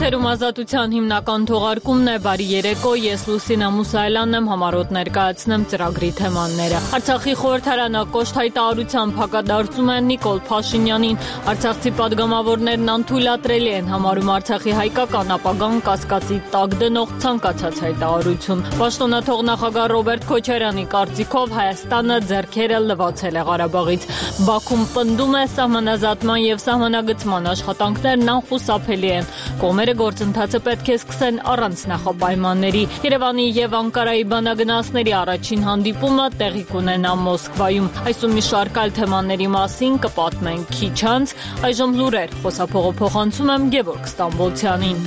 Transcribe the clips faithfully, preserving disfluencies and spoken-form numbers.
Եթերում ազատության հիմնական թողարկումն է, բարի երեկո, ես Լուսինա Մուսայելյանն եմ, համառոտ ներկայացնեմ ծրագրի թեմաները։ Արցախի խորհրդարանակոշտ հայտարարությամբ հակադարձում են Նիկոլ Փաշինյանին։ Արցախցի պատգամավորներն անթույլատրելի են համարում Արցախի հայկական ապագան կասկածի տակ դնող ցանկացած հայտարարություն։ Պաշտոնաթող նախագահ Ռոբերտ Քոչարյանի կարծիքով Հայաստանը ձեռքերը լվացել է Ղարաբաղից։ Բաքուն պնդում է սահմանազատման եւ սահմանագծման աշխատանքներն անխուսափելի են։ Կողմերը գործընթացը պետք է սկսեն առանց նախապայմանների։ Երևանի եւ Անկարայի բանագնացների առաջին հանդիպումը տեղի կունենա Մոսկվայում։ Այսօր մի շարք այլ թեմաների մասին կպատմենք քիչ անց։ Այժմ լուրեր, խոսափողը փոխանցում եմ Գևորգ Ստամբոլցյանին։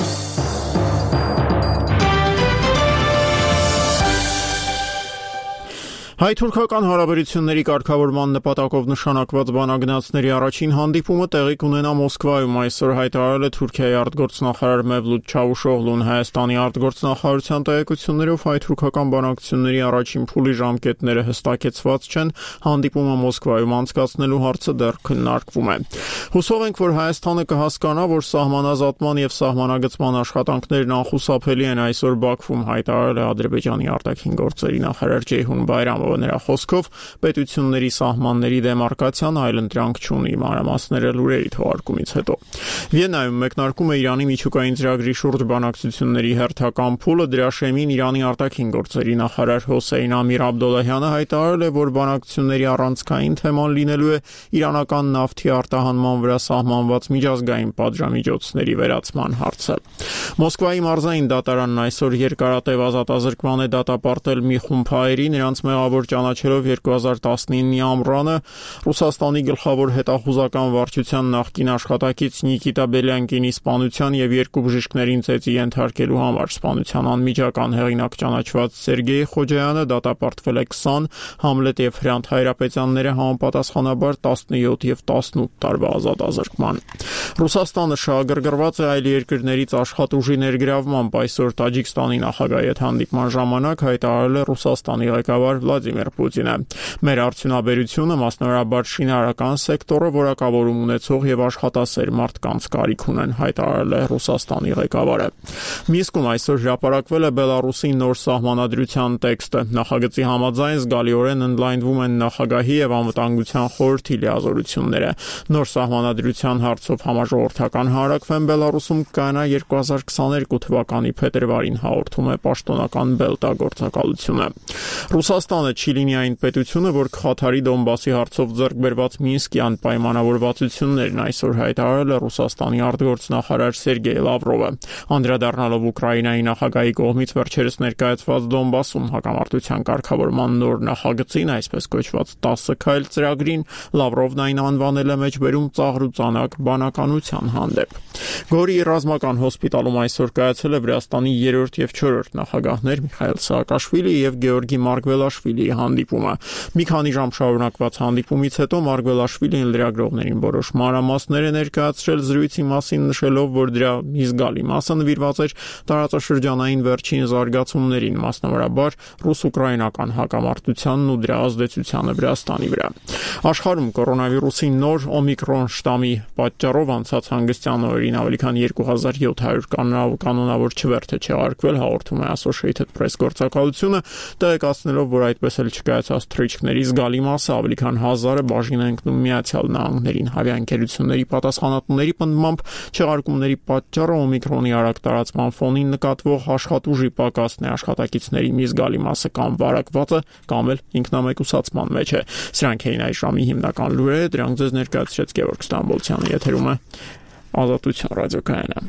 Հայ-թուրքական հարաբերությունների կարգավորման նպատակով նշանակված բանագնացների առաջին հանդիպումը տեղի կունենա Մոսկվայում։ Այսօր հայտարարել է Թուրքիայի արտգործնախարար Մևլութ Չավուշօղլուն։ Հայաստանի արտգործնախարարության տեղեկություններով հայ-թուրքական բանակցությունների առաջին փուլի ժամկետները հստակեցված չեն, հանդիպումը Մոսկվայում անցկացնելու հարցը դեռ քննարկվում է։ Հուսով ենք, որ Հայաստանը կհասկանա, որ սահմանազատման եւ սահմանագծման աշխատանքներն անխուսափելի են, այսօր Բաքվում հայտարարել է Ադրբեջանի արտաքին գործերի նախարար Ceyhun Bayramov։ Նրա խոսքով պետությունների սահմանների դեմարկացիան այլընտրանք չունի, մանրամասները լուրերի թողարկումից հետո։ Վիեննայում մեկնարկում է Իրանի միջուկային ծրագրի շուրջ բանակցությունների հերթական փուլը, դրա շեմին Իրանի արտաքին գործերի նախարար Հոսեյն Ամիր Աբդոլլահյանը հայտարարել է, որ բանակցությունների առանցքային թեման լինելու է իրանական նավթի արտահանման վրա սահմանված միջազգային պատժամիջոցների վերացման հարցը։ Մոսկվայի մարզային դատարանն այսօր երկարատև ազատազրկման է դատապարտել մի խումբ հայերի, նրանց մեղավոր ճանաչելով երկու հազար տասնինի ամռանը Ռուսաստանի գլխավոր հետախուզական վարչության նախկին աշխատակից Նիկիտա Բելյանկինի սպանության եւ երկու բժիշկներին ծեծի ենթարկելու համար։ Սպանության անմիջական հեղինակ ճանաչված Սերգեյ Խոջայանը դատապարտվել է քսան, Համլետ եւ Հրանտ Հայրապետյանները համապատասխանաբար տասնյոթ եւ տասնութ տարվա ազատազրկման։ Ռուսաստանը շահագրգռված է այլ երկրներից աշխատուժի ներգրավմամբ։ Այսօր Տաջիկստանի նախագահի հետ հանդիպման ժամանակ հայտարարել է Ռուսաստանի ղեկավար Վլադիմիր Պուտինը։ Մեր արդյունաբերությունը, մասնավորաբար շինարարական սեկտորը, որակավորում ունեցող եւ աշխատասեր մարդկանց կարիք ունեն, հայտարարել է Ռուսաստանի ղեկավարը։ Միսկում այսօր հրապարակվել է Բելարուսի նոր սահմանադրության տեքստը։ Նախագծի համաձայն զգալիորեն ընդլայնվում են նախագահի եւ անվտանգության խորհրդի լիազորությունները։ Նոր սահմանադրության հարցով համաժողովրդական հանրակրվեն Բելարուսում կայանա երկու հազար քսաներկու թվականի փետրվարին, հաղորդում է պաշտոնական Բելտա գործակալությունը։ Ռուսաստանը Չիլինի այն պետությունը, որ Քաթարի Դոնբասի հարցով ձեռք բերված Մինսկյան պայմանավորվածություններն այսօր հայտարարել է Ռուսաստանի արտգործնախարար Սերգեյ Լավրովը։ Անդրադառնալով Ուկրաինայի նախագահի կողմից վերջերս ներկայացված Դոնբասում հակամարտության կարգավորման նոր նախագծին, այսպես կոչված տասը քայլ ծրագրին, Լավրովն այն անվանել է մեջբերում ծաղրուծանակ բանականության հանդեպ։ Գորի ռազմական հոսպիտալում այսօր կայացել է Վրաստանի երրորդ եւ չորրորդ նախագահներ Միխայիլ Սաակաշվիլի եւ Գեորգի Մարգվելաշվիլիի հանդիպումը։ Մի քանի ժամ շարունակված հանդիպումից հետո Մարգվելաշվիլին լրագրողներին որոշ մանրամասներ է ներկայացրել, զրույցի մասին նշելով, որ դրա մի զգալի մասը նվիրված էր տարածաշրջանային վերջին զարգացումներին, մասնավորաբար ռուս-ուկրաինական հակամարտությանն ու դրա ազդեցությանը Վրաստանի վրա։ Աշխարհում կորոնավիրուսի նոր օմիկրոն շտամի պատճառով անցած հանգստյան օրերին ավելի քան երկու հազար յոթ հարյուր կանոնավոր չվերթ է չեղարկվել, հաղորդում է Associated Press գործակալությունը, տեղեկացնելով, որ այդպես էլ չկայացած թռիչքների զգալի մասը ավելի քան հազարը բաժին է ընկնում Միացյալ Նահանգներին։ Ավիաընկերությունների պատասխանատուների պնդմամբ չեղարկումների պատճառը օմիկրոնի արագ տարածման ֆոնին նկատվող աշխատուժի պակասն է, աշխատակիցների մի զգալի մասը կամ վարակված է, կամ էլ ինքնամեկուսացման մեջ է։ Սրանք էին այս ժամի հիմնական լուրերը, դրանք ձեզ ներկայացրեց Գևորգ Ստամբոլցյանը, եթերում է Ազատություն ռադիոկայանը։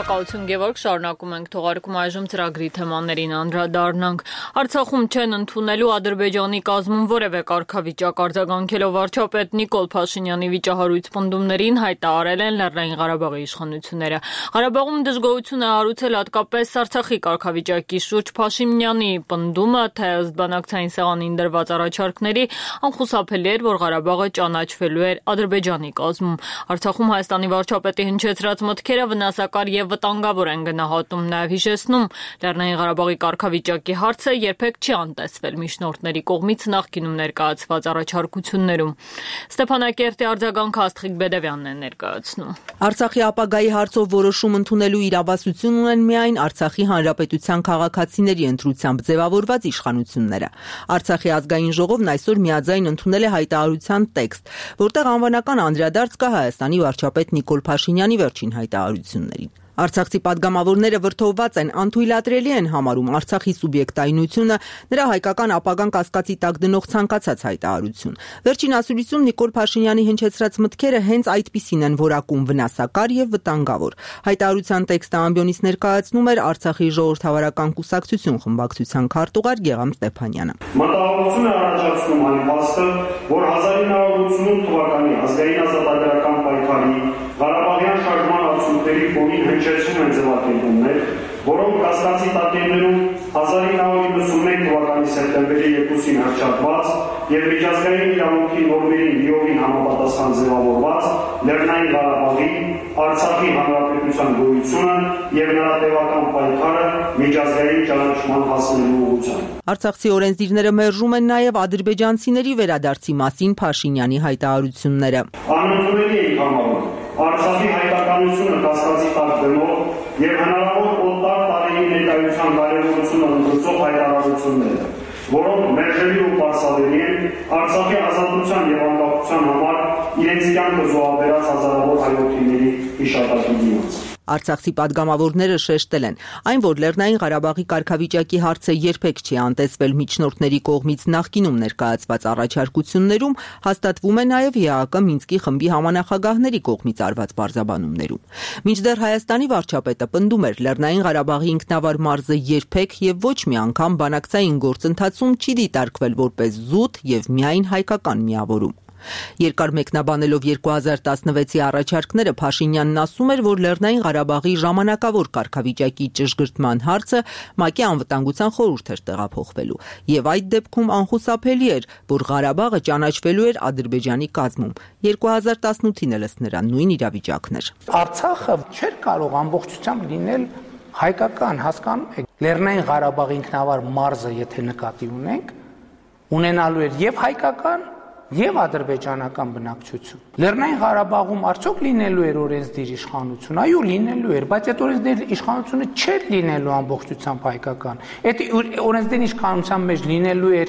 Շնորհակալություն Գևորգ, շարունակում ենք թողարկում այժմ ծրագրի թեմաներին անդրադառնանք։ Արցախում չեն ընդունելու Ադրբեջանի կազմում որևէ կարգավիճակ արձագանքելով վարչապետ Նիկոլ Փաշինյանի վիճահարույց պնդումներին հայտարարել են Լեռնային Ղարաբաղի իշխանությունները։ Ղարաբաղում դժգոհություն է հարուցել հատկապես Արցախի կարգավիճակի շուրջ Փաշինյանի պնդումը, թե ըստ բանակցային սեղանին դրված առաջարկների անխուսափելի էր, որ Ղարաբաղը ճանաչվելու էր Ադրբեջանի կազմում։ Արցախում Հայաստանի վարչապետի հնչեցրած մտքերը վնասակար եւ վտանգավոր են գնահատում, նաեւ հիշեցնում Լեռնային Ղարաբաղի կարգավիճակի հարցը երբեք չի անտեսվել միջնորդների կողմից նախկինում ներկայացված առաջարկություններում։ Ստեփանակերտի արձագանքը Աստղիկ Բեդևյանն է ներկայացնում։ Արցախի ապագայի հարցով որոշում ընդունելու իրավասություն ունեն միայն Արցախի հանրապետության քաղաքացիների ընտրությամբ ձևավորված իշխանությունները։ Արցախի ազգային ժողովն այսօր միաձայն ընդունել է հայտարարության տեքստ, որտեղ անվանական անդրադարձ կա Հայաստանի վարչապետ Նիկոլ Փաշինյանի վերջին հայտարարություններին։ Արցախցի падգամավորները վրդովված են, անթույլատրելի են համարում Արցախի սուբյեկտայնությունը, նրա հայկական ապագան կասկածի տակ դնող ցանկացած հայտարարություն։ Վերջին ասուլիսում Նիկոլ Փաշինյանի հնչեցրած մտքերը հենց այդպիսին են որակում վնասակար եւ վտանգավոր։ Հայտարարության տեքստը ամբիոնից ներկայացնում էր Արցախի ժողովրդավարական կուսակցություն խմբակցության քարտուղար Գեգամ Ստեփանյանը։ Մտահոգություն է առաջացնում այն փաստը, որ հազար ինը հարյուր ութսունութ թվականի ազգային ազատագրական պայքարի Ղարաբաղյան շարժման արդյունքների ֆոնին հնչեցում են ձևակերպումներ, որոնք կասկածի տակ են դնում հազար ինը հարյուր իննսունմեկ թվականի սեպտեմբերի երկուսին հռչակված եւ միջազգային իրավունքի նորմերին լիովին համապատասխան ձևավորված Լեռնային Ղարաբաղի, Արցախի հանրապետության գոյությունը եւ նրա տևական պայքարը միջազգային ճանաչման հասնելու ուղղությամբ։ Արցախցի օրենսդիրները մերժում են նաև ադրբեջանցիների վերադարձի մասին Փաշինյանի հայտարարությունները։ Անընդունելի ենք համարում Արցախի հայկականությունը կասկածի տակ դնող եւ հնարավոր օտար տարերի ներկայության կարևորությունը ընդգծող հայտարարությունները, որոնք մերժելի ու պարսավելի են Արցախի ազատության եւ անկախության համար իրենց կյանքը զոհաբերած հազարավոր հայրենիների հիշատակի դիմաց։ Արցախցի падգամավորները շեշտել են, այն որ Լեռնային Ղարաբաղի կարգավիճակի հարցը երբեք չի անտեսվել միջնորդների կողմից նախկինում ներկայացված առաջարկություններում, հաստատվում է նաև ԵԱԿ Մինսկի խմբի համանախագահների կողմից արված պարզաբանումներում։ Մինչդեռ Հայաստանի վարչապետը պնդում էր Լեռնային Ղարաբաղի ինքնավար մարզը երբեք եւ ոչ մի անգամ բանակցային գործընթացում չի դիտարկվել որպես զուտ եւ միայն հայկական միավորում։ Երկար մեկնաբանելով երկու հազար տասնվեցի առաջարկները Փաշինյանն ասում էր, որ Լեռնային Ղարաբաղի ժամանակավոր կարգավիճակի ճշգրտման հարցը ՄԱԿ-ի անվտանգության խորհուրդ էր տեղափոխվելու, եւ այդ դեպքում անխուսափելի էր, որ Ղարաբաղը ճանաչվելու էր Ադրբեջանի կազմում։ երկու հազար տասնութին էլ ըստ նրա նույն իրավիճակն էր։ Արցախը չէր կարող ամբողջությամբ լինել հայկական, հասկանում եք։ Լեռնային Ղարաբաղի ինքնավար մարզը, եթե նկատի ունենք, ունենալու էր եւ հայկական եւ ադրբեջանական բնակչություն։ Լեռնային Ղարաբաղում արդյոք լինելու էր օրենսդիր իշխանություն, այո, լինելու էր, բայց այդ օրենսդիր իշխանությունը չէր լինելու ամբողջությամբ հայկական։ Այդ օրենսդիր իշխանության մեջ լինելու էր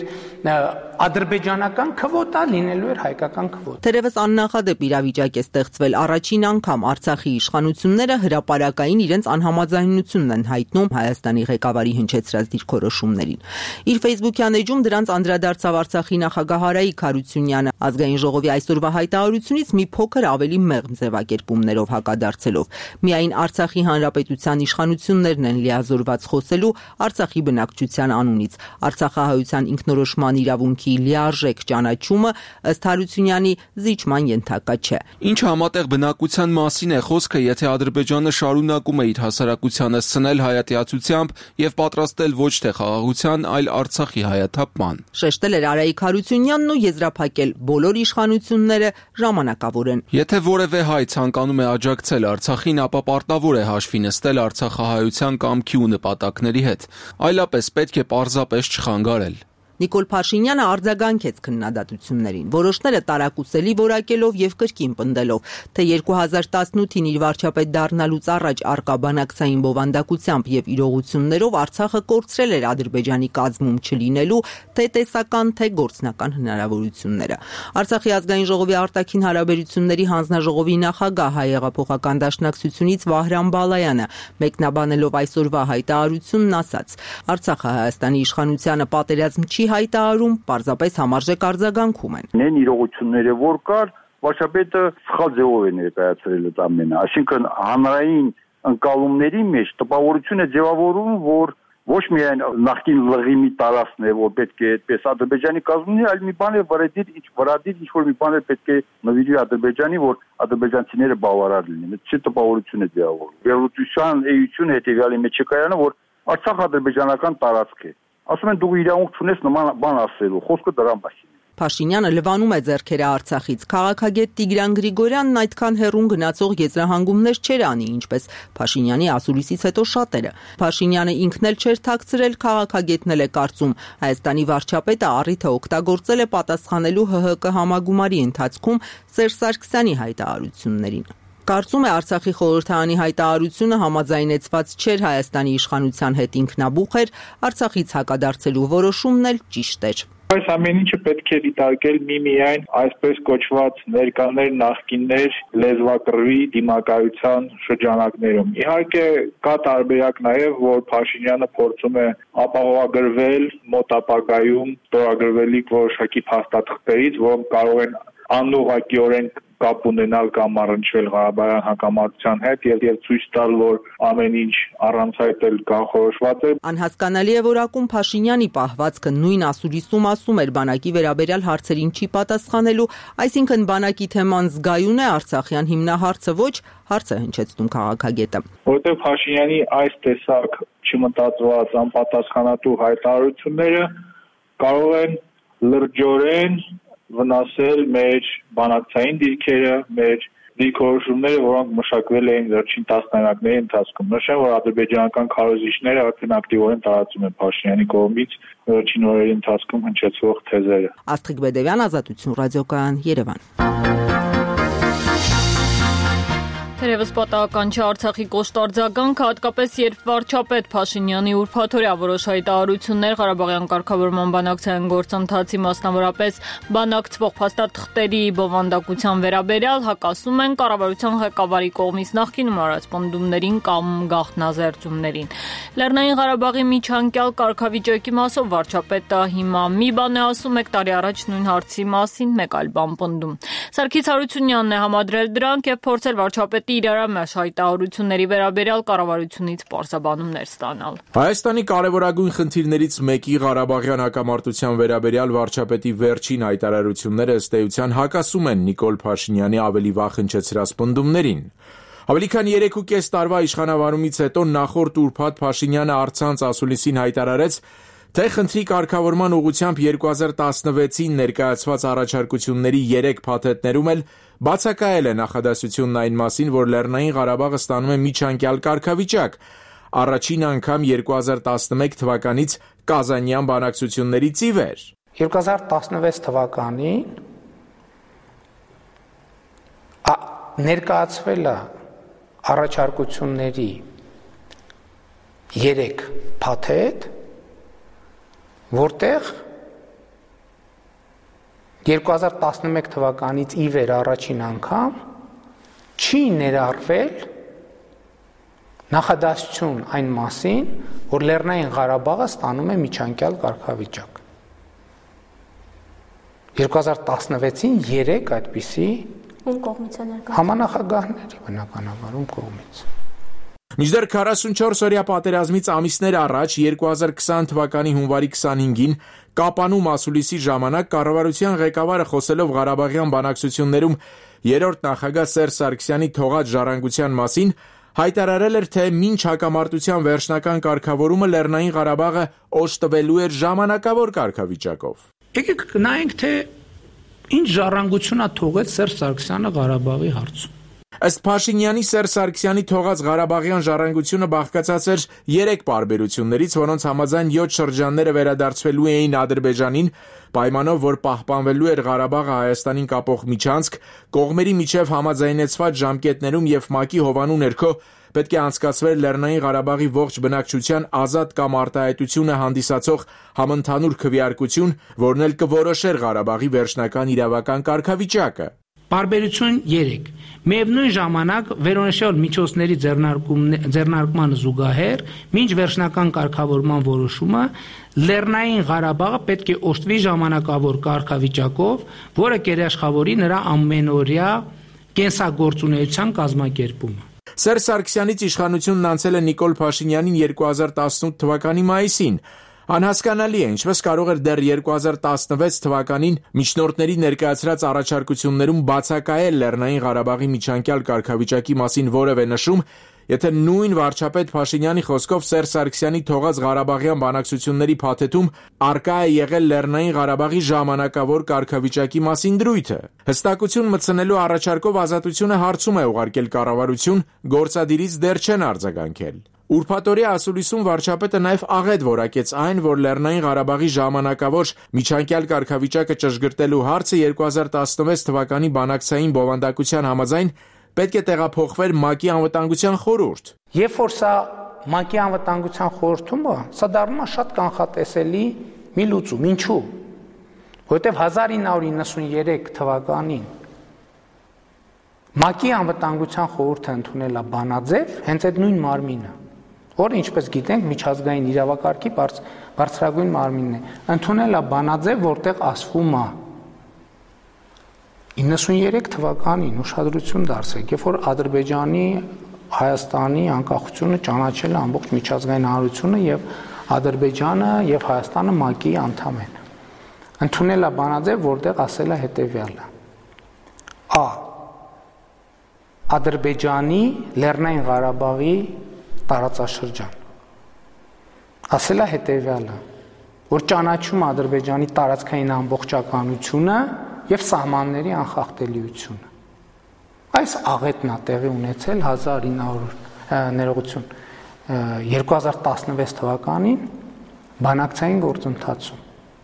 ադրբեջանական քվոտա, լինելու էր հայկական քվոտա։ Թերևս աննախադեպ իրավիճակ է ստեղծվել առաջին անգամ Արցախի իշխանությունները հրապարակային իրենց անհամաձայնությունն են հայտնում Հայաստանի ղեկավարի հնչեցրած դիրքորոշումներին։ Իր Facebook-յան էջում դրանց անդրադարձավ Արցախի նախագահ Արայիկ Հարությունյանը, ազգային ժողովի այսօրվա հայտարարությունից մի փոքր ավելի մեղմ ձևակերպումներով հակադարձելով։ Միայն Արցախի հանրապետության իշխանություններն են լիազորված խոսելու Արցախի բնակչության անունից։ Արցախահայության ինքնորոշման իրավունքի լիարժեք ճանաչումը ըստ Հարությունյանի զիջման ենթակա չէ։ Ինչ համատեղ բնակության մասին է խոսքը, եթե Ադրբեջանը շարունակում է իր հասարակությանը սնել հայատյացությամբ եւ պատրաստել ոչ թե խաղաղության, այլ Արցախի հայաթափման։ Շեշտել էր Արայիկ Հարությունյանն ու եզրափակել բոլոր իշխանությունները ժամանակավոր են։ Եթե որևէ հայ ցանկանում է աջակցել Արցախին, ապա պարտավոր է հաշվի նստել արցախահայության կամքի ու նպատակների հետ, այլապես պետք է պարզապես չխանգարել։ Նիկոլ Փաշինյանը արձագանքեց քննադատություններին, որոշները տարակուսելի որակելով եւ կրկին պնդելով, թե երկու հազար տասնութին իր վարչապետ դառնալուց առաջ արկա բանակցային բովանդակությամբ եւ իրողություններով Արցախը կորցրել էր Ադրբեջանի կազմում չլինելու թե տեսական, թե գործնական հնարավորությունները։ Արցախի ազգային ժողովի արտաքին հարաբերությունների հանձնաժողովի նախագահ հայեղափոխական դաշնակցությունից Վահրամ Բալայանը մեկնաբանելով այսօրվա հայտարարությունն ասաց. Արցախը Հայաստանի իշխանությանը պատերազմ չի հայտարարում, պարզապես համարժեք արձագանքում են։ Նեն իրողությունները որ կար, վարչապետը սխալ ձևով է ներկայացրել այդ ամենը, այսինքն հանրային ընկալումների մեջ տպավորություն է ձևավորում, որ ոչ միայն նախկին լղիմի տարածքն է, որ պետք է այդպես Ադրբեջանի կազմում, այլ մի բան է վրադիր, ինչ վրադիր ինչ որ մի բան է պետք է նվիրի Ադրբեջանի, որ ադրբեջանցիները բավարար լինեն։ Այդ չի տպավորություն է ձևավորում։ Վերլուծության էություն հետեւյալի մեջ է կայանում, որ Արցախ ադրբեջանական տարածք է։ Ասում են դու իրավունք չունես նման բան ասելու, խոսքը դրա մասին։ Փաշինյանը լվանում է ձեռքերը Արցախից։ Քաղաքագետ Տիգրան Գրիգորյանն այդքան հեռուն գնացող եզրահանգումներ չէր անի, ինչպես Փաշինյանի ասուլիսից հետո շատերը։ Փաշինյանը ինքն էլ չէր թաքցրել, քաղաքագետն էլ է կարծում, Հայաստանի վարչապետը առիթը օգտագործել է պատասխանելու ՀՀԿ համագումարի ընթացքում Սերժ Սարգսյանի հայտարարություններին։ Կարծում է Արցախի խորհրդարանի հայտարարությունը համաձայնեցված չէր Հայաստանի իշխանության հետ ինքնաբուխ էր, Արցախից հակադարձելու որոշումն էլ ճիշտ էր։ Այս ամեն ինչը պետք է դիտարկել միմիայն այսպես կոչված ներկաներ, նախկիններ, լեզվակռվի դիմակայության շրջանակներում։ Իհարկե կա տարբերակ նաև, որ Փաշինյանը փորձում է ապահովագրվել մոտ ապագայում ստորագրվելիք որոշակի փաստաթղթերից, որոնք կարող են անուղղակիորեն կապ ունենալ կամ առնչվել Ղարաբաղյան հակամարտության հետ եւ եւ ցույց տալ, որ ամեն ինչ առանց այդ էլ կանխորոշված է։ Անհասկանալի է, որ ակում Փաշինյանի պահվածքը նույն ասուլիսում ասում էր բանակի վերաբերյալ հարցերին չի պատասխանելու, այսինքն բանակի թեման զգայուն է, Արցախյան հիմնահարցը ոչ, հարց է հնչեցնում քաղաքագետը։ Որտեղ Փաշինյանի այս տեսակ չմտածված անպատասխանատու հայտարարությունները կարող են լրջորեն վնասել մեր բանակցային դիրքերը, մեր դիրքորոշումները, որոնք մշակվել էին վերջին տասնամյակների ընթացքում։ Նշեմ, որ ադրբեջանական քարոզիչները արդեն ակտիվորեն տարածում են Փաշինյանի կողմից վերջին օրերի ընթացքում հնչեցվող թեզերը։ Աստղիկ Բեդևյան, Ազատություն ռադիոկայան, Երևան։ Թերևս պատահական չէ Արցախի կոշտ արձագանքը, հատկապես երբ վարչապետ Փաշինյանի ուրբաթօրյա որոշ հայտարարություններ Ղարաբաղյան կարգավորման բանակցային գործընթացի, մասնավորապես բանակցվող փաստաթղթերի բովանդակության վերաբերյալ հակասում են կառավարության ղեկավարի կողմից նախկինում արած պնդումներին կամ գաղտնազերծումներին։ Լեռնային Ղարաբաղի միջանկյալ կարգավիճակի մասով վարչապետը հիմա մի բան է ասում, մեկ տարի առաջ նույն հարցի մասին մեկ այլ բան պնդում։ Սարգիս Հարությունյանն է համադրել դրանք եւ փորձել վարչապետի իրարամեջ հայտարարությունների վերաբերյալ կառավարությունից պարզաբանումներ ստանալ։ Հայաստանի կարևորագույն խնդիրներից մեկի Ղարաբաղյան հակամարտության վերաբերյալ վարչապետի վերջին հայտարարությունները ըստ էության հակասում են Նիկոլ Փաշինյանի ավելի վաղ հնչեցրած պնդումներին։ Ավելի քան երեք ու կես տարվա իշխանավարումից հետո նախորդ ուրբաթ Փաշինյանը առցանց ասուլիսին հայտարարեց, թե խնդրի կարգավորման ուղղությամբ երկու հազար տասնվեցին ներկայացված առաջարկությունների երեք փաթեթներում էլ բացակայել է նախադասությունն այն մասին, որ Լեռնային Ղարաբաղը ստանում է միջանկյալ կարգավիճակ, առաջին անգամ երկու հազար տասնմեկ թվականից Կազանյան բանակցություններից ի վեր։ երկու հազար տասնվեց թվականին ներկայացվել է առաջարկությունների երեք փաթեթ, որտեղ երկու հազար տասնմեկ թվականից ի վեր առաջին անգամ չի ներառվել նախադասություն այն մասին, որ Լեռնային Ղարաբաղը ստանում է միջանկյալ կարգավիճակ։ երկու հազար տասնվեցին երեք այդպիսի համանախագահների բնականաբար ում կողմից։ Մինչդեռ քառասունչորս օրյա պատերազմից ամիսներ առաջ երկու հազար քսան թվականի հունվարի քսանհինգին Կապանում ասուլիսի ժամանակ կառավարության ղեկավարը խոսելով Ղարաբաղյան բանակցություններում երրորդ նախագահ Սերժ Սարգսյանի թողած ժառանգության մասին հայտարարել էր, թե մինչ հակամարտության վերջնական կարգավորումը Լեռնային Ղարաբաղը օժտվելու էր ժամանակավոր կարգավիճակով։ Եկեք նայենք, թե ինչ ժառանգություն է թողել Սերժ Սարգսյանը Ղարաբաղի հարցում։ Ըստ Փաշինյանի Սերժ Սարգսյանի թողած Ղարաբաղյան ժառանգությունը բաղկացած էր երեք պարբերություններից, որոնց համաձայն յոթ շրջանները վերադարձվելու էին Ադրբեջանին, պայմանով, որ պահպանվելու էր Ղարաբաղը Հայաստանին կապող միջանցք, կողմերի միջև համաձայնեցված ժամկետներում եւ ՄԱԿ-ի հովանու ներքո պետք է անցկացվեր Լեռնային Ղարաբաղի ողջ բնակչության ազատ կամ արտահայտությունը հանդիսացող համընդհանուր քվեարկություն, որն էլ կորոշեր Ղարաբաղի վերջնական իրավական կարգավիճակը։ Պարբերություն երեք։ Միևնույն ժամանակ վերոնշյալ միջոցների ձեռնարկման զուգահեռ, մինչ վերջնական կարգավորման որոշումը, Լեռնային Ղարաբաղը պետք է օժտվի ժամանակավոր կարգավիճակով, որը կերաշխավորի նրա ամենօրյա կենսագործունեության կազմակերպումը։ Սերժ Սարգսյանից իշխանությունն անցել է Նիկոլ Փաշինյանին երկու հազար տասնութ թվականի մայիսին։ Անհասկանալի է, ինչպես կարող էր դեռ երկու հազար տասնվեց թվականին միջնորդների ներկայացրած առաջարկություններում բացակայել Լեռնային Ղարաբաղի միջանկյալ կարգավիճակի մասին որևէ նշում, եթե նույն վարչապետ Փաշինյանի խոսքով Սերժ Սարգսյանի թողած Ղարաբաղյան բանակցությունների փաթեթում արկա է եղել Լեռնային Ղարաբաղի ժամանակավոր կարգավիճակի մասին դրույթը։ Հստակություն մտցնելու առաջարկով Ազատությունը հարցում է ուղարկել կառավարություն, գործադիրից դեռ չեն արձագանքել։ Ուրբաթօրյա ասուլիսում վարչապետը նաև աղետ որակեց այն, որ Լեռնային Ղարաբաղի ժամանակավոր միջանկյալ կարգավիճակը ճշգրտելու հարցը երկու հազար տասնվեց թվականի բանակցային բովանդակության համաձայն պետք է տեղափոխվեր ՄԱԿ-ի անվտանգության խորհուրդ։ Երբ որ սա ՄԱԿ-ի անվտանգության խորհրդումը, սա դառնում է շատ կանխատեսելի մի լուծում, ինչու՞։ Որովհետև հազար ինը հարյուր իննսուններեք թվականին ՄԱԿ-ի անվտանգության խորհուրդը ընդունել է բանաձև, հենց այդ նույն մարմինը, որը ինչպես գիտենք միջազգային իրավակարգի բարձրագույն մարմինն է, ընդունել է բանաձև, որտեղ ասվում է իննսուններեք թվականին ուշադրություն դարձրեք, երբ որ Ադրբեջանի, Հայաստանի անկախությունը ճանաչել է ամբողջ միջազգային հանրությունը եւ Ադրբեջանը եւ Հայաստանը ՄԱԿ-ի անդամ են։ Ընդունել է բանաձև, որտեղ ասել է հետեւյալը. Ա. Ադրբեջանի Լեռնային Ղարաբաղի տարածաշրջան։ Ասել է հետեւյալը, որ ճանաչում է Ադրբեջանի տարածքային ամբողջականությունը եւ սահմանների անխախտելիությունը։ Այս աղետն է տեղի ունեցել հազար ինը հարյուր ներողություն երկու հազար տասնվեց թվականին բանակցային գործընթացում։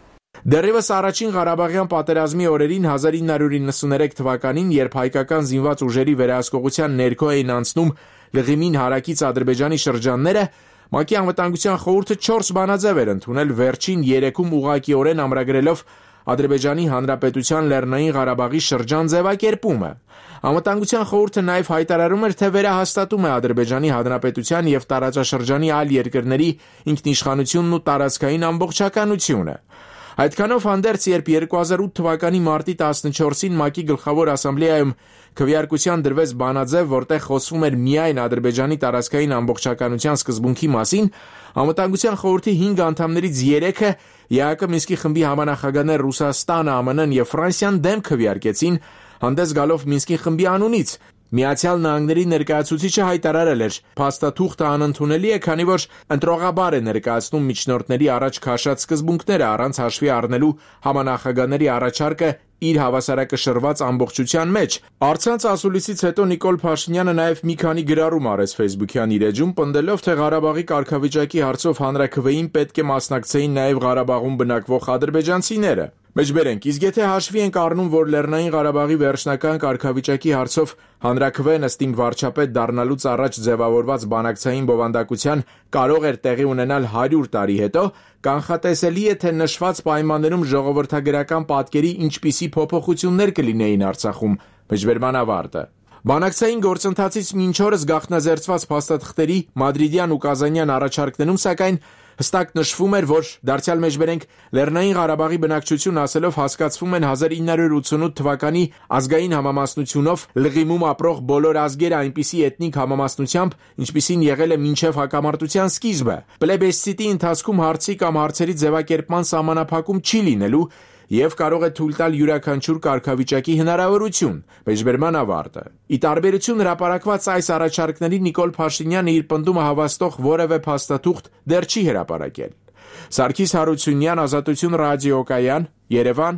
Դեռևս առաջին Ղարաբաղյան պատերազմի օրերին հազար ինը հարյուր իննսուներեք թվականին, երբ հայկական զինված ուժերի վերահսկողության ներքո էին անցնում Լղիմին հարակից Ադրբեջանի շրջանները, ՄԱԿ-ի անվտանգության խորհուրդը չորս բանաձև էր ընդունել վերջին երեքում ուղղակիորեն ամրագրելով Ադրբեջանի Հանրապետության Լեռնային Ղարաբաղի շրջան ձևակերպումը։ Անվտանգության խորհուրդը նաև հայտարարում էր, թե վերահաստատում է Ադրբեջանի Հանրապետության եւ տարածաշրջանի այլ երկրների ինքնիշխանությունն ու տարածքային ամբողջականությունը։ Այդքանով հանդերձ, երբ երկու հազար ութ թվականի մարտի տասնչորսին ՄԱԿ-ի գլխավոր ասամբլեայում քվեարկության դրվեց բանաձև, որտեղ խոսվում էր միայն Ադրբեջանի տարածքային ամբողջականության սկզբունքի մասին, Անվտանգության խորհրդի հինգ անդամներից երեքը ԵԱՀԿ Մինսկի խմբի համանախագահներ Ռուսաստանը, ԱՄՆ-ն եւ Ֆրանսիան դեմ քվեարկեցին, հանդես գալով Մինսկի խմբի անունից։ Միացյալ Նահանգների ներկայացուցիչը հայտարարել էր. «Փաստաթուղթը անընդունելի է, քանի որ ընտրողաբար է ներկայացնում միջնորդների առաջ քաշած սկզբունքները առանց հաշվի առնելու համանախագահների առաջարկը իր հավասարակշռված ամբողջության մեջ»։ Առցանց ասուլիսից հետո Նիկոլ Փաշինյանը նաև մի քանի գրառում արեց Facebook-յան իր էջում, պնդելով, թե Ղարաբաղի կարգավիճակի հարցով հանրաքվեին պետք է մասնակցեին նաև Ղարաբաղում բնակվող ադրբեջանցիները։ Մեջբերենք, իսկ եթե հաշվի ենք առնում, որ Լեռնային Ղարաբաղի վերջնական կարգավիճակի հարցով հանրաքվեն ըստ իմ վարչապետ դառնալուց առաջ ձևավորված բանակցային բովանդակության կարող էր տեղի ունենալ հարյուր տարի հետո, կանխատեսելի է, թե նշված պայմաններում ժողովրդագրական պատկերի ինչպիսի փոփոխություններ կլինեին Արցախում։ Մեջբերման ավարտը։ Բանակցային գործընթացից մինչ օրս գաղտնազերծված փաստաթղթերի մադրիդյան ու կազանյան առաջարկներում, սակայն հստակ նշվում էր, որ դարձյալ մեջբերենք Լեռնային Ղարաբաղի բնակչություն ասելով հասկացվում են հազար ինը հարյուր ութսունութ թվականի ազգային համամասնությունով Լղիմում ապրող բոլոր ազգերը այնպիսի էթնիկ համամասնությամբ, ինչպիսին եղել է մինչև հակամարտության սկիզբը։ Պլեբեսցիտի ընթացքում հարցի կամ հարցերի ձևակերպման սահմանափակում չի լինելու եւ կարող է թույլ տալ յուրաքանչյուր կարգավիճակի հնարավորություն։ Մեջբերման ավարտը։ Ի տարբերություն հրապարակված այս առաջարկների Նիկոլ Փաշինյանը իր պնդումը հավաստող որևէ փաստաթուղթ դեռ չի հրապարակել։ Սարգիս Հարությունյան, Ազատություն ռադիոկայան, Երևան։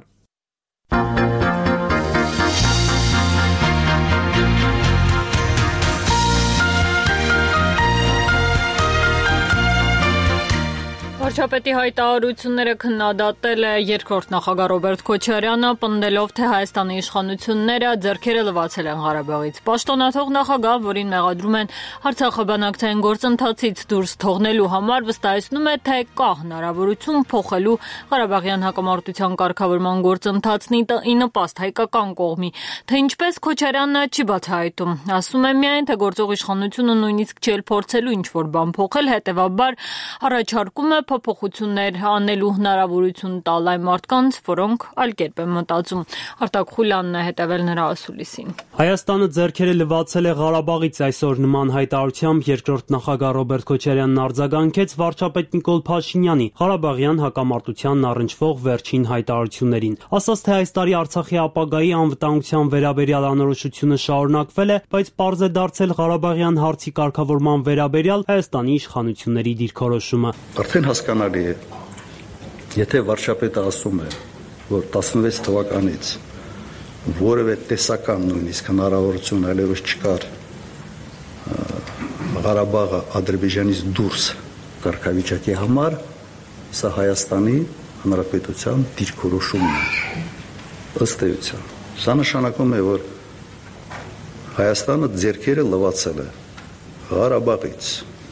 Վարչապետի հայտարարությունները քննադատել է երկրորդ նախագահ Ռոբերտ Քոչարյանը, պնդելով, թե Հայաստանի իշխանությունները ձեռքերը լվացել են Ղարաբաղից։ Պաշտոնաթող նախագահ, որին մեղադրում են Արցախը բանակցային գործընթացից դուրս թողնելու համար, վստահեցնում է, թե կա հնարավորություն փոխելու Ղարաբաղյան հակամարտության կարգավորման գործընթացն ի նպաստ հայկական կողմի, թե ինչպես Քոչարյանը չի բացահայտում։ Ասում է միայն, թե գործող իշխանությունը նույնիսկ չի փորձելու ինչ-որ բան փոխել, հետևաբար առաջարկում է փոփոխություններ անելու հնարավորություն տալ այն մարդկանց, որոնք այլ կերպ են մտածում։ Արտակ Խուլյանն է հետևել նրա ասուլիսին։ Հայաստանը ձեռքերը լվացել է Ղարաբաղից այսօր նման հայտարարությամբ երկրորդ նախագահ Ռոբերտ Քոչարյանն արձագանքեց վարչապետ Նիկոլ Փաշինյանի Ղարաբաղյան հակամարտությանն առնչվող վերջին հայտարարություններին։ Ասաց, թե այս տարի Արցախի ապագայի անվտանգության վերաբերյալ անորոշությունը շարունակվել է, բայց պարզ է դարձել Ղարաբաղյան հարցի կարգավորման վերաբերյալ Հայաստանի իշխանությունների դիրքորոշումը։ Արդեն հասկանալի է, եթե վարչապետը ասում է, որ տասնվեց թվականից որևէ տեսական նույնիսկ հնարավորություն այլևս չկար Ղարաբաղը Ադրբեջանից դուրս կարգավիճակի համար, սա Հայաստանի Հանրապետության դիրքորոշումն է։ Ըստ էության, սա նշանակում է, որ Հայաստանը ձեռքերը լվացել է Ղարաբաղից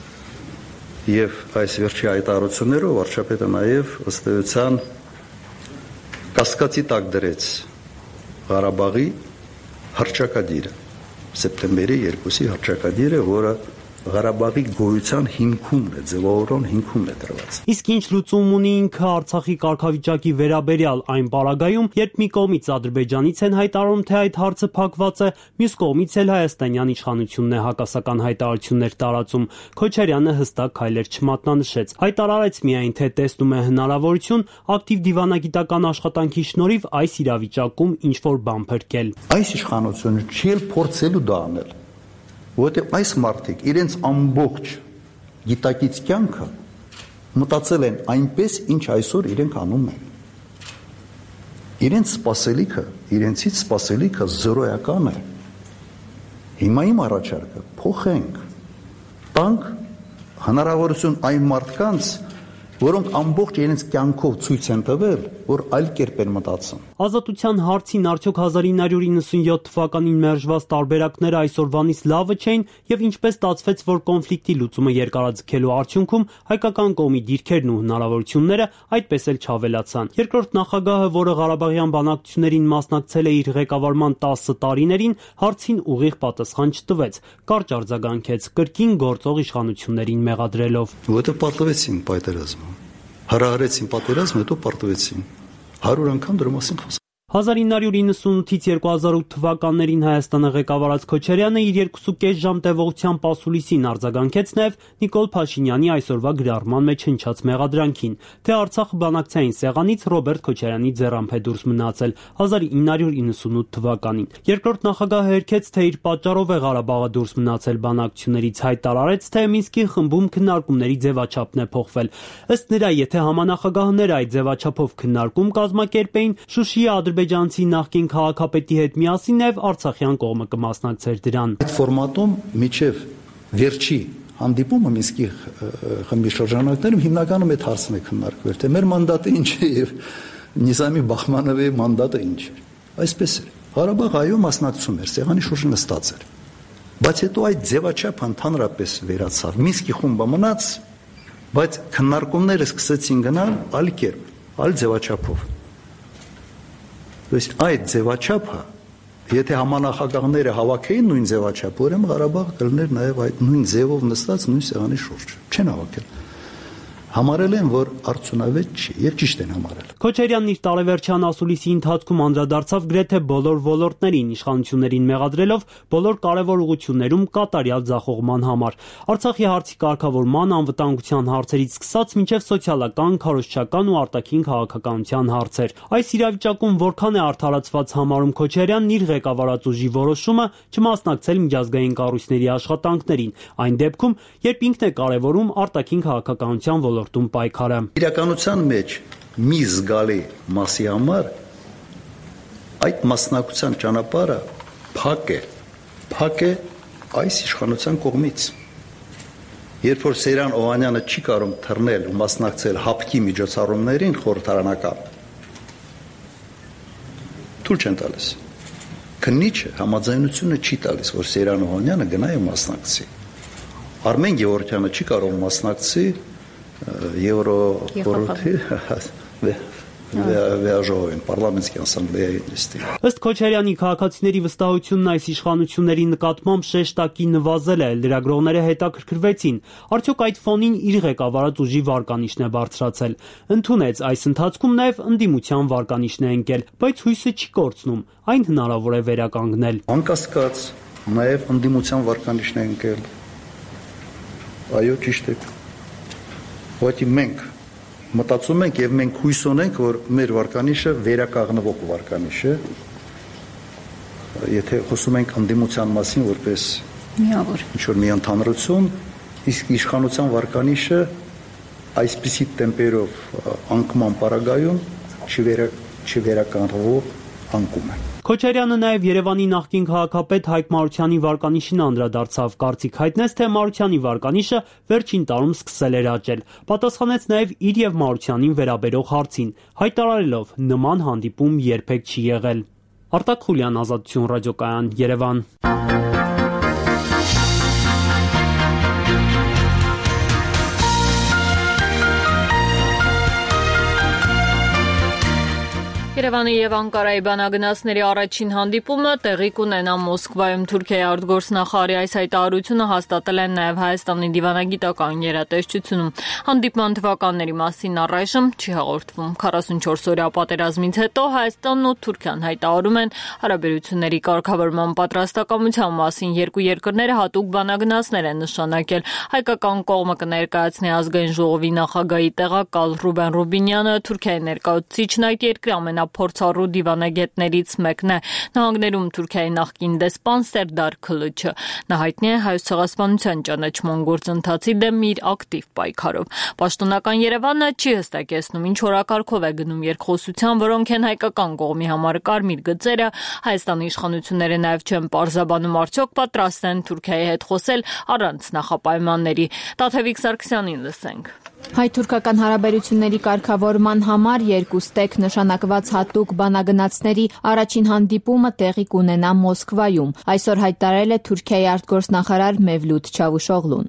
եւ այս վերջի հայտարարություններով վարչապետը նաեւ ըստ էության կասկածի տակ դրեց Ղարաբաղի հռչակագիրը, սեպտեմբերի երկուսի հռչակագիրը, որը Ղարաբաղի գոյության հիմքում է, ձևավորման հիմքում է դրված։ Իսկ ինչ լուծում ունի ինքը Արցախի կարգավիճակի վերաբերյալ այն պարագայում, երբ մի կողմից Ադրբեջանից են հայտարարում, թե այդ հարցը փակված է, մյուս կողմից էլ հայաստանյան իշխանությունն է հակասական հայտարարություններ տարածում։ Քոչարյանը հստակ քայլեր չմատնանշեց։ Հայտարարեց միայն, թե տեսնում է հնարավորություն ակտիվ դիվանագիտական աշխատանքի շնորհիվ այս իրավիճակում ինչ-որ բան փրկել։ Այս իշխանությունը չի էլ փորձելու դա անել, որովհետև այս մարդիկ իրենց ամբողջ գիտակից կյանքը մտածել են այնպես, ինչ այսօր իրենք անում են։ Իրենց սպասելիքը, իրենցից սպասելիքը զրոյական է։ Հիմա իմ առաջարկը փոխենք, տանք հնարավորություն այն մարդկանց, որոնք ամբողջ իրենց կյանքով ցույց են տվել, որ այլ կերպ են մտածում։ Ազատության հարցին արդյոք հազար ինը հարյուր իննսունյոթ թվականին մերժված տարբերակները այսօրվանից լավը չէին եւ ինչպես ստացվեց, որ կոնֆլիկտի լուծումը երկարաձգելու արդյունքում հայկական կողմի դիրքերն ու հնարավորությունները այդպես էլ չավելացան։ Երկրորդ նախագահը, որը Ղարաբաղյան բանակցություններին մասնակցել է իր ղեկավարման տասը տարիներին, հարցին ուղիղ պատասխան չտվեց, կարճ արձագանքեց, կրկին գործող իշխանություններին մեղադրելով։ Որտե պատվեցին պայտերազմը, հրահրեցին պատերազմը, հետո պարտվեցին։ հարյուր անգամ դրա մասին խոսա։ հազար ինը հարյուր իննսունութից երկու հազար ութ թվականներին Հայաստանը ղեկավարած Քոչարյանը իր երկուսուկես ժամ տևողությամբ ասուլիսին արձագանքեց նաև Նիկոլ Փաշինյանի այսօրվա գրառման մեջ հնչած մեղադրանքին, թե Արցախը բանակցային սեղանից Ռոբերտ Քոչարյանի ձեռամբ է դուրս մնացել հազար ինը հարյուր իննսունութ թվականին։ Երկրորդ նախագահը հերքեց, թե իր պատճառով է Ղարաբաղը դուրս մնացել բանակցություններից, հայտարարեց, թե Մինսկի խմբում քննարկումների ձևաչափն է փոխվել։ Ըստ նրա, եթե համանախագահները այդ ձևաչափով քննարկում կազմակերպեին, Շուշիի ադրբեջանցի նախկին քաղաքապետի հետ միասին նաև արցախյան կողմը կմասնակցեր դրան։ Այդ ֆորմատում միջև վերջի հանդիպումը Մինսկի խմբի շրջանակներում հիմնականում այդ հարցն է քննարկվել, թե մեր մանդատը ինչ է եւ Նիզամի Բախմանովի մանդատը ինչ է։ Այսպես է։ Ղարաբաղը այո մասնակցում էր, սեղանի շուրջը նստած էր։ Բայց հետո այդ ձևաչափը ընդհանրապես վերացավ։ Մինսկի խումբը մնաց, բայց քննարկումները սկսեցին գնալ այլ կերպ, այլ ձևաչափով։ Իսկ այդ ձևաչափը, եթե համանախագահները հավաքեին նույն ձևաչափը, ուրեմն Ղարաբաղը կլիներ նաև այդ նույն ձևով նստած նույն սեղանի շուրջ։ Չեն հավաքել։ Համարել են, որ արդյունավետ չի եւ ճիշտ են համարել։ Քոչարյանն իր տարեվերջյան ասուլիսի ընթացքում անդրադարձավ գրեթե բոլոր ոլորտներին, իշխանություններին մեղադրելով բոլոր կարևոր ուղղություններում կատարյալ ձախողման համար։ Արցախի հարցի կարգավորման, անվտանգության հարցերից սկսած մինչև սոցիալական, քարոզչական ու արտաքին քաղաքականության հարցեր։ Այս իրավիճակում որքան է արդարացված համարում Քոչարյանն իր ղեկավարած ուժի որոշումը չմասնակցել միջազգային կառույցների աշխատանքներին, այն դեպքում, երբ ինքն է կարևորում արտաքին քաղաքականության ոլորտում պայքարը։ Իրականության մեջ մի զգալի մասի համար այդ մասնակցության ճանապարհը փակ է, փակ է այս իշխանության կողմից։ Երբ որ Սեյրան Օհանյանը չի կարող թռնել ու մասնակցել հապկի միջոցառումներին խորհրդարանական, թույլ չեն տալիս։ Քննիչը համաձայնությունը չի տալիս, որ Սեյրան Օհանյանը գնա եւ մասնակցի։ Արմեն Գևորգյանը չի կարող մասնակցի Եվրո խորհրդի վերաժողովին պարլամենտские ассамблеи նստի։ Ըստ Քոչարյանի, քաղաքացիների վստահությունն այս իշխանությունների նկատմամբ շեշտակի նվազել է, լրագրողները հետաքրքրվեցին, արդյոք այդ ֆոնին իր ղեկավարած ուժի վարկանիշն է բարձրացել։ Ընդունեց, այս ընթացքում նաև ընդդիմության վարկանիշն է ընկել, բայց հույսը չի կորցնում, այն հնարավոր է վերականգնել։ Անկասկած, նաև ընդդիմության վարկանիշն է ընկել։ Այո, ճիշտ է։ Որտի մենք մտածում ենք եւ մենք հույս ունենք, որ մեր վարկանիշը վերականգնվող վարկանիշ է։ Եթե խոսում ենք ընդդիմության մասին որպես միավոր ինչ որ մի ընդհանրություն, իսկ իշխանության վարկանիշը այսպիսի տեմպերով անկման պարագայում չվերականգնվող անկում է։ Քոչարյանը նաև Երևանի նախկին քաղաքապետ Հայկ Մարությանի վարկանիշին անդրադարձավ, կարծիք հայտնեց, թե Մարությանի վարկանիշը վերջին տարում սկսել էր աճել։ Պատասխանեց նաև իր եւ Մարությանին վերաբերող հարցին, հայտարարելով՝ նման հանդիպում երբեք չի եղել։ Արտակ Խուլյան, Ազատություն ռադիոկայան, Երևան։ Երևանի եւ Անկարայի բանագնացների առաջին հանդիպումը տեղի կունենա Մոսկվայում։ Թուրքիայի արտգործնախարարի այս հայտարարությունը հաստատել են նաեւ Հայաստանի դիվանագիտական գերատեսչությունում։ Հանդիպման թվականների մասին առայժմ չի հաղորդվում։ քառասունչորս օրյա պատերազմից հետո Հայաստանն ու Թուրքիան հայտարարում են հարաբերությունների կարգավորման պատրաստակամության մասին։ Երկու երկրները հատուկ բանագնացներ են նշանակել։ Հայկական կողմը կներկայացնի ազգային ժողովի նախագահի տեղակալ Ռուբեն Ռուբինյանը, Թուրքիայի ներկայացուցիչն այդ երկրի ամենա փորձառու դիվանագետներից մեկն է։ Նահանգներում Թուրքիայի նախկին դեսպան Սերդար Քլիչը նա հայտնի է հայոց ցեղասպանության ճանաչման գործընթացի դեմ իր ակտիվ պայքարով։ Պաշտոնական Երևանը չի հստակեցնում ինչ օրակարգով է գնում երկխոսության, որոնք են հայկական կողմի համար կարմիր գծերը։ Հայաստանի իշխանությունները նաև չեն պարզաբանում արդյոք պատրաստ են Թուրքիայի հետ խոսել առանց նախապայմանների։ Տաթևիկ Սարգսյանին լսենք։ Հայ-թուրքական հարաբերությունների կարգավորման համար երկու ստեկ նշանակված հատուկ բանագնացների առաջին հանդիպումը տեղի կունենա Մոսկվայում։ Այսօր հայտարարել է Թուրքիայի արտգործնախարար Մևլութ Չավուշօղլուն։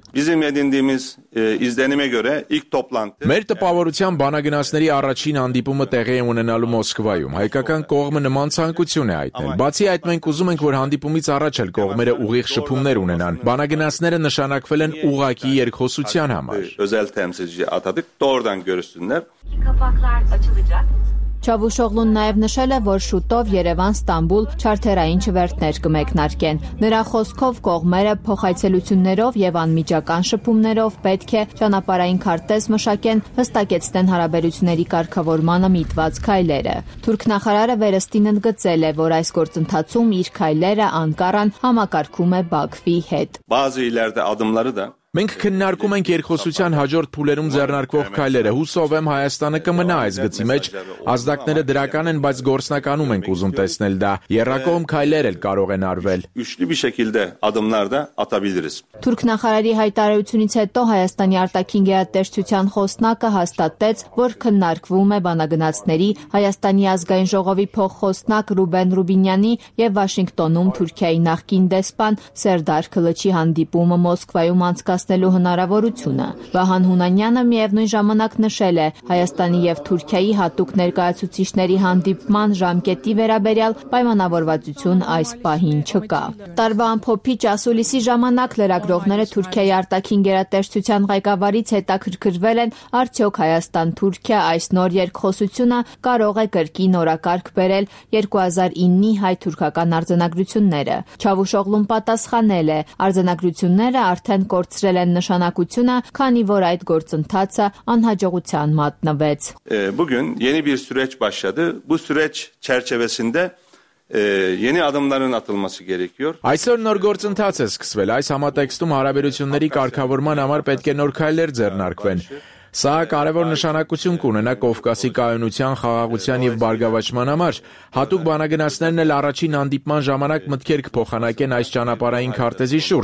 Մեր տպավորությամբ բանագնացների առաջին հանդիպումը տեղի է ունենալու Մոսկվայում։ Հայկական կողմը նման ցանկություն է հայտնել։ Բացի այդ, մենք ուզում ենք, որ հանդիպումից առաջ էլ կողմերը ուղիղ շփումներ ունենան։ Բանագնացները նշանակվել են ուղղակի երկխոսության համար։ Atadık doğrudan görüşsünler. Kapaklar açılacak. Չավուշօղլուն նաև նշել է, որ շուտով Երևան-Ստամբուլ չարթերային չվերթներ կմեկնարկեն։ Նրա խոսքով կողմերը փոխայցելություններով եւ անմիջական շփումներով պետք է ճանապարհային քարտեզ մշակեն, հստակեցնեն հարաբերությունների կարգավորմանը միտված քայլերը։ Թուրք նախարարը վերստին ընդգծել է, որ այս գործընթացում իր քայլերը Անկարան համակարգում է Բաքվի հետ։ Bazı ileride adımları da Մենք քննարկում ենք երկխոսության հաջորդ փուլերում ձեռնարկվող քայլերը։ Հուսով եմ Հայաստանը կմնա այս գծի մեջ։ Ազդակները դրական են, բայց գործնականում ենք ուզում տեսնել դա։ Եռակողմ քայլեր էլ կարող են արվել։ Güçlü bir şekilde adımlar da atabiliriz. Թուրք նախարարի հայտարարությունից հետո Հայաստանի արտաքին գերատեսչության խոսնակը հաստատեց, որ քննարկվում է բանագնացների Հայաստանի ազգային ժողովի փոխխոսնակ Ռուբեն Ռուբինյանի եւ Վաշինգտոնում Թուրքիայի նախկին դեսպան Սերդար Քլիչի հանդիպումը Մոսկվայում անցկացնելու հնարավորությունը։ Վահան Հունանյանը միևնույն ժամանակ նշել է Հայաստանի եւ Թուրքիայի հատուկ ներկայացուցիչների հանդիպման ժամկետի վերաբերյալ պայմանավորվածություն այս պահին չկա։ Տարվա ամփոփիչ ասուլիսի ժամանակ լրագրողները Թուրքիայի արտաքին գերատեսչության ղեկավարից հետաքրքրվել են, արդյոք Հայաստան-Թուրքիա այս նոր երկխոսությունը կարող է կրկին օրակարգ բերել երկու հազար իննի հայ-թուրքական արձանագրությունները։ Չավուշօղլուն պատասխանել է, արձանագրությունները արդեն կորցրել են նշանակությունը, քանի որ այդ գործընթացը անհաջողության մատնվեց։ Bugün yeni bir süreç başladı. Bu süreç çerçevesinde e, yeni adımların atılması gerekiyor. Այսօր նոր գործընթաց է սկսվել։ Այս համատեքստում հարաբերությունների կարգավորման համար պետք է նոր քայլեր ձեռնարկվեն։ Սա կարևոր նշանակություն կունենա Կովկասի կայունության, խաղաղության եւ բարգավաճման համար։ Հատուկ բանագնացներն էլ առաջին հանդիպման ժամանակ մտքեր կփոխանակեն այս ճանապարհային քարտեզի շուրջ։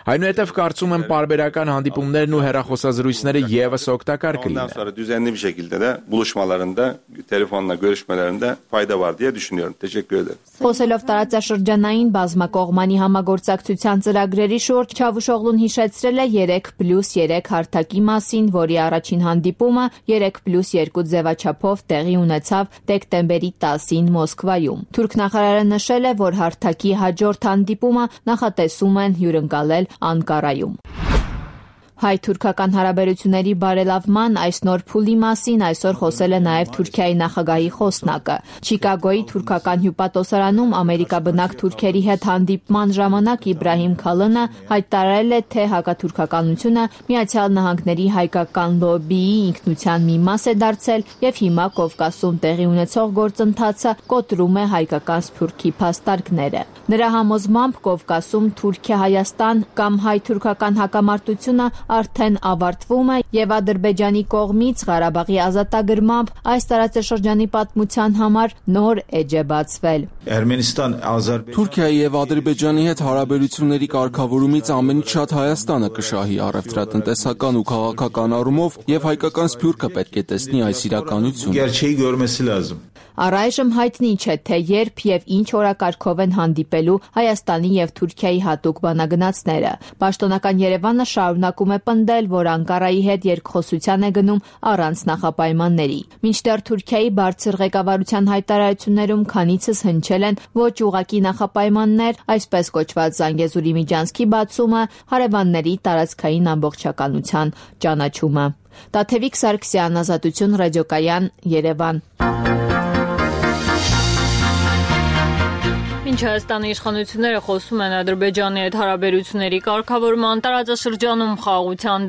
Այնուհետև կարծում եմ պարբերական հանդիպումներն ու հեռախոսազրույցները եւս օգտակար Ondan sonra düzenli bir şekilde de buluşmalarında, telefonla görüşmelerinde fayda var diye düşünüyorum. Teşekkür ederim. Խոսելով տարածաշրջանային բազմակողմանի համագործակցության ծրագրերի շուրջ Չավուշօղլուն հիշեցրել է երեք պլյուս երեք հարթակի մասին, որի առաջին հանդիպումը երեք պլյուս երկու ձևաչափով տեղի ունեցավ դեկտեմբերի տասին Մոսկվայում։ Թուրք նախարարը նշել է, որ հարթակի հաջորդ հանդիպումը նախատեսում են հյուրընկալել Անկարայում։ Հայ-թուրքական հարաբերությունների բարելավման այս նոր փուլի մասին այսօր խոսել է նաև Թուրքիայի նախագահի խոսնակը։ Չիկագոյի թուրքական հյուպատոսարանում ամերիկաբնակ թուրքերի հետ հանդիպման ժամանակ Իբրահիմ Քալոնը հայտարարել է, թե հակաթուրքականությունը Միացյալ Նահանգների հայկական լոբբիի ինքնության մի մաս է դարձել եւ հիմա Կովկասում տեղի ունեցող գործընթացը կոտրում է հայկական սփյուռքի փաստարկները։ Նրա համոզմամբ Կովկասում Թուրքիա-Հայաստան կամ հայ-թուրքական հակամարտությունը արդեն ավարտվում է եւ Ադրբեջանի կողմից Ղարաբաղի ազատագրմամբ այս տարածաշրջանի պատմության համար նոր էջ է բացվել։ Թուրքիայի եւ Ադրբեջանի հետ հարաբերությունների կարգավորումից ամենից շատ Հայաստանը կշահի առևտրատնտեսական ու քաղաքական առումով եւ հայկական սփյուռքը պետք է տեսնի այս իրականությունը։ Առայժմ հայտնի չէ, թե երբ եւ ինչ օրակարգով են հանդիպելու Հայաստանի եւ Թուրքիայի հատուկ բանագնացները։ Պաշտոնական Երևանը շարունակում է պնդել, որ Անկարայի հետ երկխոսության է գնում առանց նախապայմանների։ Մինչդեռ Թուրքիայի բարձր ղեկավարության հայտարարություններում քանիցս հնչել են ոչ ուղղակի նախապայմաններ, այսպես կոչված Զանգեզուրի միջանցքի բացումը, հարևանների տարածքային ամբողջականության ճանաչումը։ Տաթևիկ Սարգսյան, Ազատություն ռադիոկայան, Երևան։ Մինչ Հայաստանի իշխանությունները խոսում են Ադրբեջանի հետ հարաբերությունների կարգավորման, տարածաշրջանում խաղաղության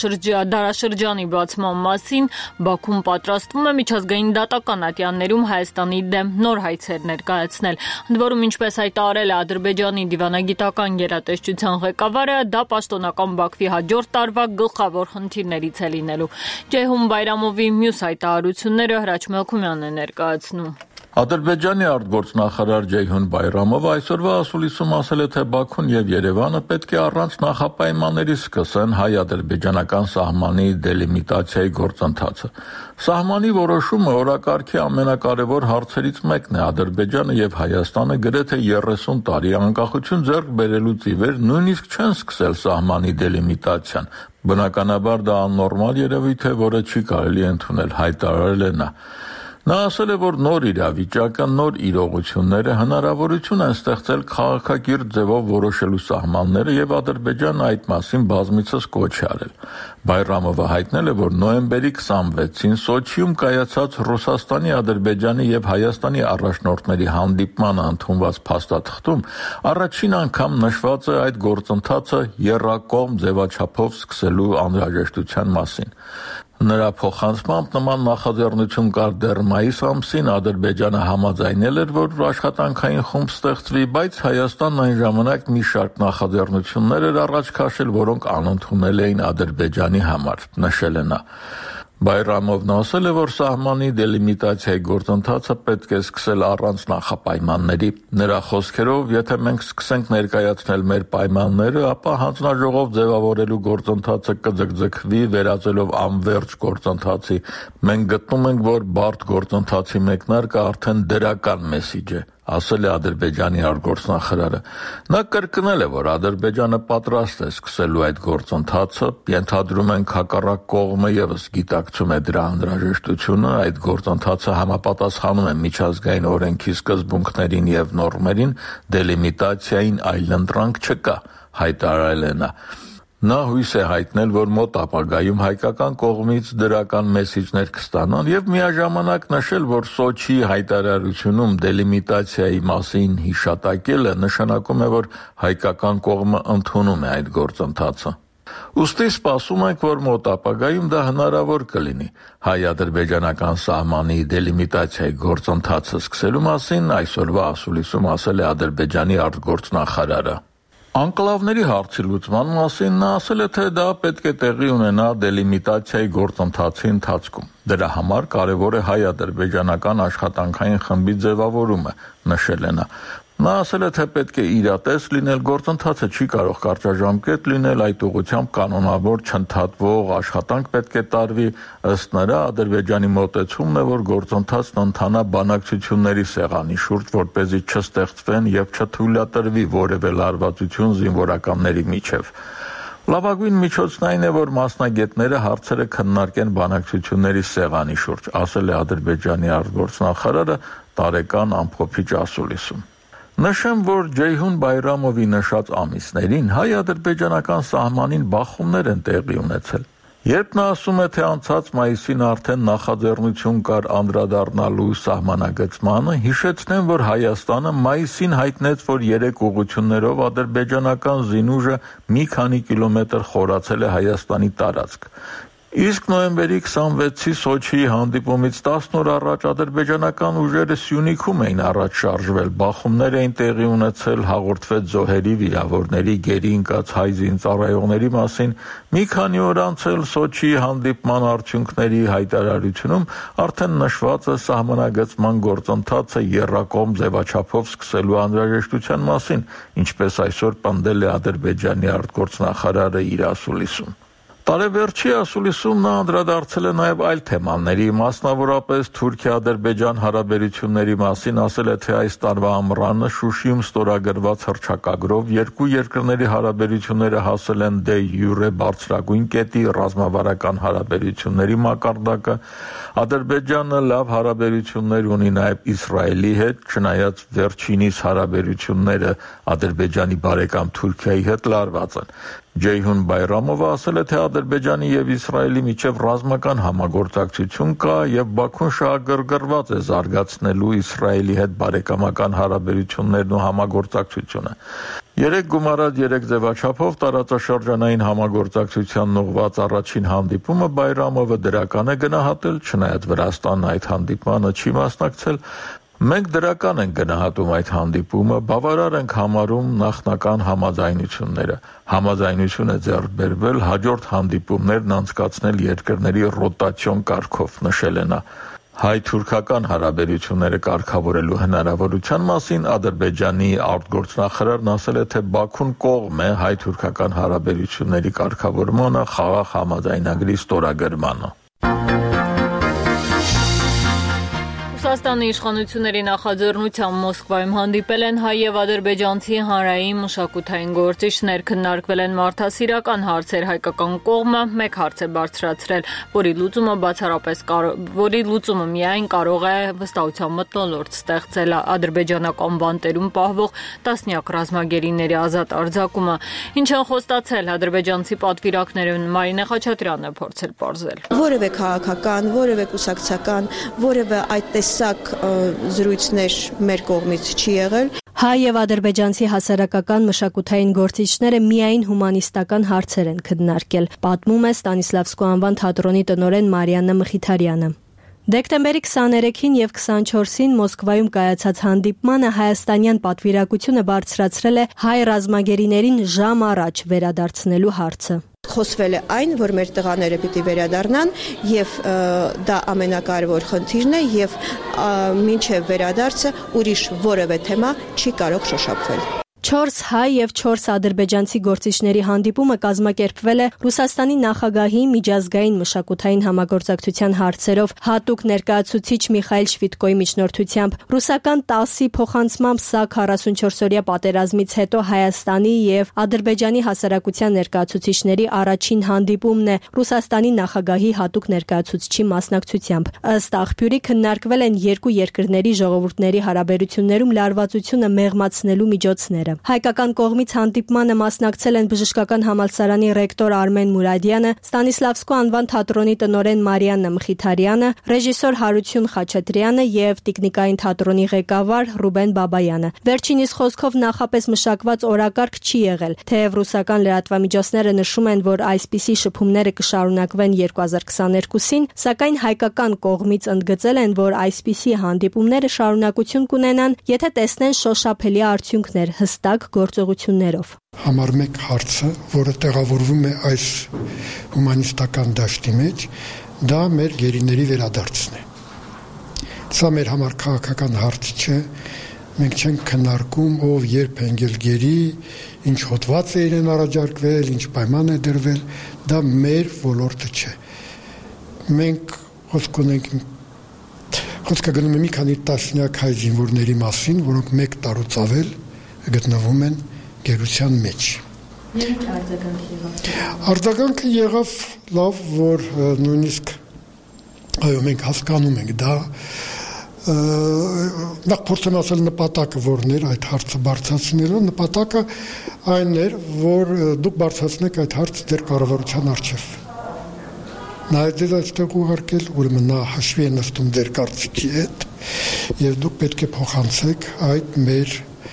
դարաշրջանի բացման մասին, Բաքուն պատրաստվում է միջազգային դատական ատյաններում Հայաստանի դեմ նոր հայցեր ներկայացնել։ Ընդ որում, ինչպես հայտարարել է Ադրբեջանի դիվանագիտական գերատեսչության ղեկավարը, դա պաշտոնական Բաքվի հաջորդ տարվա գլխավոր խնդիրներից է լինելու։ Ջեյհուն Բայրամովի մյուս հայտարարությունները Հրաչ Մելքումյանն է ներկայացնում։ Ադրբեջանի արտգործնախարար Ջեյհուն Բայրամովը այսօրվա ասուլիսում ասել է, թե Բաքուն եւ Երևանը պետք է առանց նախապայմանների սկսեն հայ-ադրբեջանական սահմանի դելիմիտացիայի գործընթացը։ Սահմանի որոշումը օրակարգի ամենակարևոր հարցերից մեկն է։ Ադրբեջանը եւ Հայաստանը գրեթե երեսուն տարի անկախություն ձեռք բերելուց ի վեր նույնիսկ չեն սկսել սահմանի դելիմիտացիան։ Բնականաբար դա աննորմալ երևույթ է, որը չի կարելի ընդունել, հայտարարել է նա։ Նա ասել է, որ նոր իրավիճակը, նոր իրողությունները հնարավորություն են ստեղծել քաղաքակիրթ ձևով որոշելու սահմանները եւ Ադրբեջանը այդ մասին բազմիցս կոչ է արել։ Բայրամովը հայտնել է, որ նոյեմբերի քսանվեցին Սոչիում կայացած Ռուսաստանի, Ադրբեջանի եւ Հայաստանի առաջնորդների հանդիպմանը ընդունված փաստաթղթում առաջին անգամ նշված է այդ գործընթացը եռակողմ ձևաչափով սկսելու անհրաժեշտության մասին։ Նրա փոխանցմամբ նման նախաձեռնություն կար դեռ մայիս ամսին, Ադրբեջանը համաձայնել էր, որ աշխատանքային խումբ ստեղծվի, բայց Հայաստանն այն ժամանակ մի շարք նախաձեռնություններ էր առաջ քաշել, որոնք անընդունել էին Ադրբեջանի համար, նշել է նա։ Բայրամովն ասել է, որ սահմանի դելիմիտացիայի գործընթացը պետք է սկսել առանց նախապայմանների։ Նրա խոսքերով, եթե մենք սկսենք ներկայացնել մեր պայմանները, ապա հանձնաժողով ձևավորելու գործընթացը կձգձգվի, վերածելով անվերջ գործընթացի։ Մենք գտնում ենք, որ բարդ գործընթացի մեկնարկը արդեն դրական մեսիջ է, ասել է Ադրբեջանի արտգործնախարարը։ Նա կրկնել է, որ Ադրբեջանը պատրաստ է սկսելու այդ գործընթացը, ենթադրում ենք հակառակ կողմը եւս գիտակցում է դրա անհրաժեշտությունը, այդ գործընթացը համապատասխանում է միջազգային օրենքի սկզբունքներին եւ նորմերին, դելիմիտացիային այլընտրանք չկա, հայտարարել է նա։ Նա հույս է հայտնել, որ մոտ ապագայում հայկական կողմից դրական մեսիջներ կստանան եւ միաժամանակ նշել, որ Սոչիի հայտարարությունում դելիմիտացիայի մասին հիշատակելը նշանակում է, որ հայկական կողմը ընդունում է այդ գործընթացը։ Ուստի սպասում ենք, որ մոտ ապագայում դա հնարավոր կլինի։ Հայ-ադրբեջանական սահմանի դելիմիտացիայի գործընթացը սկսելու մասին այսօրվա ասուլիսում ասել է Ադրբեջանի արտգործնախարարը։ Անկլավների հարցի լուծման մասին նա ասել է, թե դա պետք է տեղի ունենա դելիմիտացիայի գործընթացի ընթացքում։ Դրա համար կարևոր է հայ-ադրբեջանական աշխատանքային խմբի ձևավորումը, նշել է նա։ Նա ասել է, թե պետք է իրատես լինել, գործընթացը չի կարող կարճաժամկետ լինել, այդ ուղղությամբ կանոնավոր չընդհատվող աշխատանք պետք է տարվի, ըստ նրա Ադրբեջանի մոտեցումն է, որ գործընթացն ընթանա բանակցությունների սեղանի շուրջ, որպեսզի չստեղծվեն եւ չթույլատրվի որևէ լարվածություն զինվորականների միջև։ Լավագույն միջոցն այն է, որ մասնագետները հարցերը քննարկեն բանակցությունների սեղանի շուրջ, ասել է Ադրբեջանի արտգործնախարարը տարեկան ամփոփիչ ասուլիսում։ Նշեմ, որ Ջեյհուն Բայրամովի նշած ամիսներին հայ-ադրբեջանական սահմանին բախումներ են տեղի ունեցել։ Երբ նա ասում է, թե անցած մայիսին արդեն նախաձեռնություն կար անդրադառնալու սահմանագծմանը, հիշեցնեմ, որ Հայաստանը մայիսին հայտնեց, որ երեք ուղղություններով ադրբեջանական զինուժը մի քանի կիլոմետր խորացել է Հայաստանի տարածք։ Իսկ նոյեմբերի քսանվեցի Սոչիի հանդիպումից տասն օր առաջ ադրբեջանական ուժերը Սյունիքում էին առաջ շարժվել, բախումներ էին տեղի ունեցել, հաղորդվեց զոհերի, վիրավորների, գերի ընկած հայ զինծառայողների մասին։ Մի քանի օր անց էլ Սոչիի հանդիպման արդյունքների հայտարարությունում արդեն նշված է սահմանագծման գործընթացը եռակողմ ձևաչափով սկսելու անհրաժեշտության մասին, ինչպես այսօր պնդել է Ադրբեջանի արտգործնախարարը իր ասուլիսում։ Տարեվերջի ասուլիսում նա անդրադարձել է նաև այլ թեմաների, մասնավորապես Թուրքիա-Ադրբեջան հարաբերությունների մասին, ասել է, թե այս տարվա ամռանը Շուշիում ստորագրված հռչակագրով երկու երկրների հարաբերությունները հասել են դե յուրե բարձրագույն կետի, ռազմավարական հարաբերությունների մակարդակը։ Ադրբեջանը լավ հարաբերություններ ունի նաև Իսրայելի հետ, չնայած վերջինիս հարաբերությունները Ադրբեջանի բարեկամ Թուրքիայի հետ լարված են։ Ջեյհուն Բայրամովը ասել է, թե Ադրբեջանի եւ Իսրայելի միջև ռազմական համագործակցություն կա եւ Բաքուն շահագրգռված է զարգացնելու Իսրայելի հետ բարեկամական հարաբերություններն ու համագործակցությունը։ Երեք գումարած երեք ձևաչափով տարածաշրջանային համագործակցությանն ուղղված առաջին հանդիպումը Բայրամովը դրական է գնահատել, չնայած Վրաստանն այդ հանդիպմանը չի մասնակցել։ Մենք դրական ենք գնահատում այդ հանդիպումը, բավարար ենք համարում նախնական համաձայնությունները։ Համաձայնություն է ձեռք բերվել հաջորդ հանդիպումներն անցկացնել երկրների ռոտացիոն կարգով, նշել է նա։ Հայ-թուրքական հարաբերությունները կարգավորելու հնարավորության մասին Ադրբեջանի արտգործնախարարն ասել է, թե Բաքուն կողմ է հայ-թուրքական հարաբերությունների կարգավորմանը խաղաղ համաձայնագրի ստորագրմանը։ Ռուսաստանի իշխանությունների նախաձեռնությամբ Մոսկվայում հանդիպել են հայ եւ ադրբեջանցի հանրային մշակութային գործիչներ, քննարկվել են մարդասիրական հարցեր, հայկական կողմը մեկ հարց է բարձրացրել, որի լուծումը բացառապես որի լուծումը միայն կարող է վստահության մթնոլորտ ստեղծել, ադրբեջանական բանտերում պահվող տասնյակ ռազմագերիների ազատ արձակումը, ինչ են խոստացել ադրբեջանցի պատվիրակները, Մարինե Խաչատրյանն է փորձել պարզել։ Որևէ քաղաքական, որևէ կուսակցական, որևէ այդ տեսակ զրույցներ մեր կողմից չի եղել։ Հայ եւ ադրբեջանցի հասարակական մշակութային գործիչները միայն հումանիստական հարցեր են քննարկել, պատմում է Ստանիսլավսկու անվան թատրոնի տնօրեն Մարիաննա Մխիթարյանը։ Դեկտեմբերի քսաներեքին եւ քսանչորսին Մոսկվայում կայացած հանդիպմանը հայաստանյան պատվիրակությունը բարձրացրել է հայ ռազմագերիներին ժամ առաջ վերադարձնելու հարցը։ Խոսվել է այն, որ մեր տղաները պիտի վերադառնան եւ դա ամենակարևոր խնդիրն է եւ մինչեւ վերադարձը ուրիշ որևէ թեմա չի կարող շոշափվել։ Չորս հայ եւ չորս ադրբեջանցի գործիչների հանդիպումը կազմակերպվել է Ռուսաստանի նախագահի միջազգային մշակութային համագործակցության հարցերով հատուկ ներկայացուցիչ Միխայել Շվիդկոյի միջնորդությամբ։ Ռուսական տասի փոխանցմամբ սա քառասունչորսօրյա պատերազմից հետո Հայաստանի եւ Ադրբեջանի հասարակության ներկայացուցիչների առաջին հանդիպումն է Ռուսաստանի նախագահի հատուկ ներկայացուցչի մասնակցությամբ։ Ըստ աղբյուրի քննարկվել են երկու երկրների ժողովուրդների հարաբերություններում լարվածությունը մեղմացնելու միջոցները։ Հայկական կողմից հանդիպմանը մասնակցել են Բժշկական համալսարանի ռեկտոր Արմեն Մուրադյանը, Ստանիսլավսկու անվան թատրոնի տնօրեն Մարիաննա Մխիթարյանը, ռեժիսոր Հարություն Խաչատրյանը եւ տեխնիկային թատրոնի ղեկավար Ռուբեն Բաբայանը։ Վերջինիս խոսքով նախապես մշակված օրակարգ չի եղել, թեև ռուսական լրատվամիջոցները նշում են, որ այսպիսի շփումները կշարունակվեն երկու հազար քսաներկուսին, սակայն հայկական կողմից ընդգծել են, որ այսպիսի հանդիպումները շարունակություն կունենան, եթե տեսնեն շոշափելի արդյունքներ հստակ գործողություններով։ Համար մեկ հարցը, որը տեղավորվում է այս հումանիստական դաշտի մեջ, դա մեր գերիների վերադարձն է։ Սա մեր համար քաղաքական հարց չէ, մենք չենք քննարկում ով երբ հենգելգերի, ինչ հոդված է իրեն առաջարկվել, ինչ պայման է դրվել, դա մեր ոլորտը չէ։ Մենք խոսք ունենք խոսքը գնում է մի քանի տասնյակ հայ զինվորների մասին, որոնք մեկ տարուց ավել գտնվում են գերության մեջ։ Ինչ արձագանք եղավ։ Արձագանքը եղավ լավ, որ նույնիսկ այո մենք հասկանում ենք դա նախ փորձեմ ասել նպատակը որն էր այդ հարցը բարձրացնելու նպատակը այն էր որ դուք բարձրացնեք այդ հարցը ձեր կառավարության առջև նայեք դες այստեղ ուղարկել ուրեմն նա հաշվի է նստում ձեր կարծիքի հետ եւ դուք պետք է փոխանցեք այդ մեր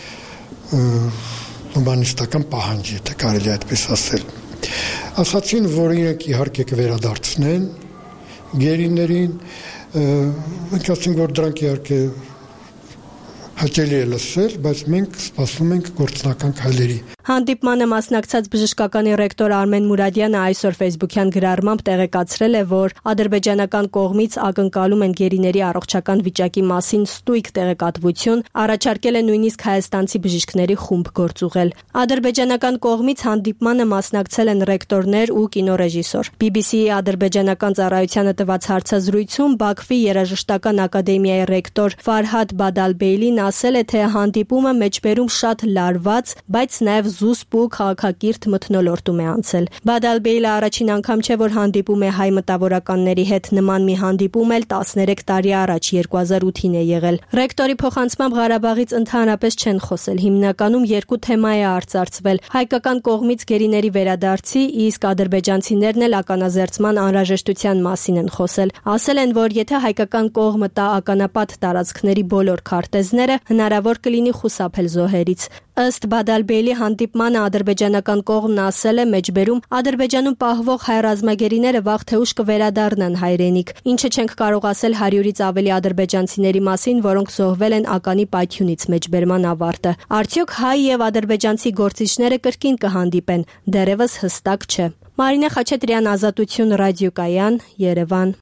հումանիստական պահանջը եթե կարելի է այդպես ասել ասացին որ իրենք իհարկե կվերադարձնեն գերիներին մենք ասենք որ դրանք իհարկե հաճելի է լսել, բայց մենք սպասում ենք գործնական քայլերի։ Հանդիպմանը մասնակցած բժշկականի ռեկտոր Արմեն Մուրադյանը այսօր Facebook-յան գրառմամբ տեղեկացրել է, որ ադրբեջանական կողմից ակնկալում են գերիների առողջական վիճակի մասին ստույգ տեղեկատվություն, առաջարկել է նույնիսկ հայաստանցի բժիշկների խումբ գործուղել։ Ադրբեջանական կողմից հանդիպմանը մասնակցել են ռեկտորներ ու կինոռեժիսոր։ B B C-ի ադրբեջանական ծառայությանը տված հարցազրույցում Բաքվի երաժշտական ակադեմիայի ռեկտոր Ֆարհադ Բադալբեյլին ասել է, թե հանդիպումը մեջբերում շատ լարված, բայց նաև զուսպ ու քաղաքակիրթ մթնոլորտում է անցել։ Բադալբեյլը առաջին անգամ չէ, որ հանդիպում է հայ մտավորականների հետ, նման մի հանդիպում էլ տասներեք տարի առաջ երկու հազար ութին է եղել։ Ռեկտորի փոխանցմամբ Ղարաբաղից ընդհանրապես չեն խոսել, հիմնականում երկու թեմա է արծարծվել՝ հայկական կողմից գերիների վերադարձի, իսկ ադրբեջանցիներն էլ ականազերծման անհրաժեշտության մասին են խոսել։ Ասել են, որ եթե հայկական կողմը տա ականապատ տարածքների բոլոր քարտեզները, հնարավոր կլինի խուսափել զոհերից։ Ըստ Բադալբեյլի հանդիպմանը ադրբեջանական կողմն ասել է մեջբերում Ադրբեջանում պահվող հայ ռազմագերիները վաղ թե ուշ կվերադառնան հայրենիք, ինչը չենք կարող ասել հարյուրից ավելի ադրբեջանցիների մասին, որոնք զոհվել են ականի պայթյունից մեջբերման ավարտը։ Արդյոք հայ եւ ադրբեջանցի գործիչները կրկին կհանդիպեն, դեռևս հստակ չէ։ Մարինե Խաչատրյան, Ազատություն ռադիոկայան, Երևան։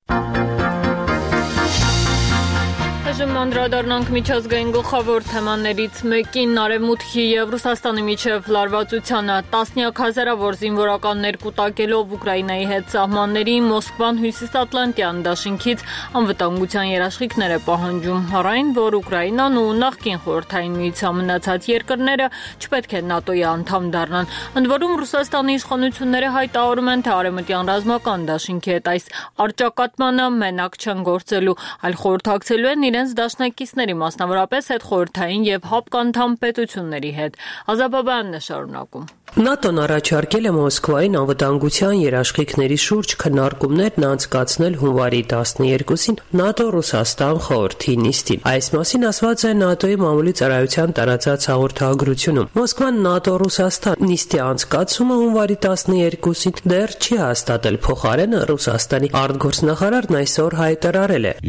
Այժմ անդրադառնանք միջազգային գլխավոր թեմաներից մեկին՝ Արևմուտքի եւ Ռուսաստանի միջև լարվածությանը։ Տասնյակ հազարավոր զինվորականներ կուտակելով Ուկրաինայի հետ սահմանների Մոսկվան Հյուսիսատլանտյան դաշինքից անվտանգության երաշխիքներ է պահանջում, առայն որ Ուկրաինան ու նախկին Խորհրդային Միության մնացած երկրները չպետք է ՆԱՏՕ-ի անդամ դառնան։ Ընդ որում Ռուսաստանի իշխանությունները հայտարարում են, թե արևմտյան ռազմական դաշինքի հետ այս առճակատմանը մենակ չեն գործելու, այլ խորհրդակցելու են իրենց դաշնակիցների, մասնավորապես հետխորհրդային եւ հապկանդամ պետությունների հետ։ Ազաբաբյանն է շարունակում։ ՆԱՏՕ-ն առաջարկել է Մոսկվային անվտանգության երաշխիքների շուրջ քննարկումներն անցկացնել հունվարի տասներկուսին ՆԱՏՕ-Ռուսաստան խորհրդի նիստին։ Այս մասին ասված է ՆԱՏՕ-ի մամուլի ծառայության տարածած հաղորդագրությունում։ Մոսկվան ՆԱՏՕ-Ռուսաստան նիստի անցկացումը հունվարի տասներկուսին դեռ չի հաստատել, փոխարենը Ռուսաստանի արտգործնախարարն այսօր հայտարարել է.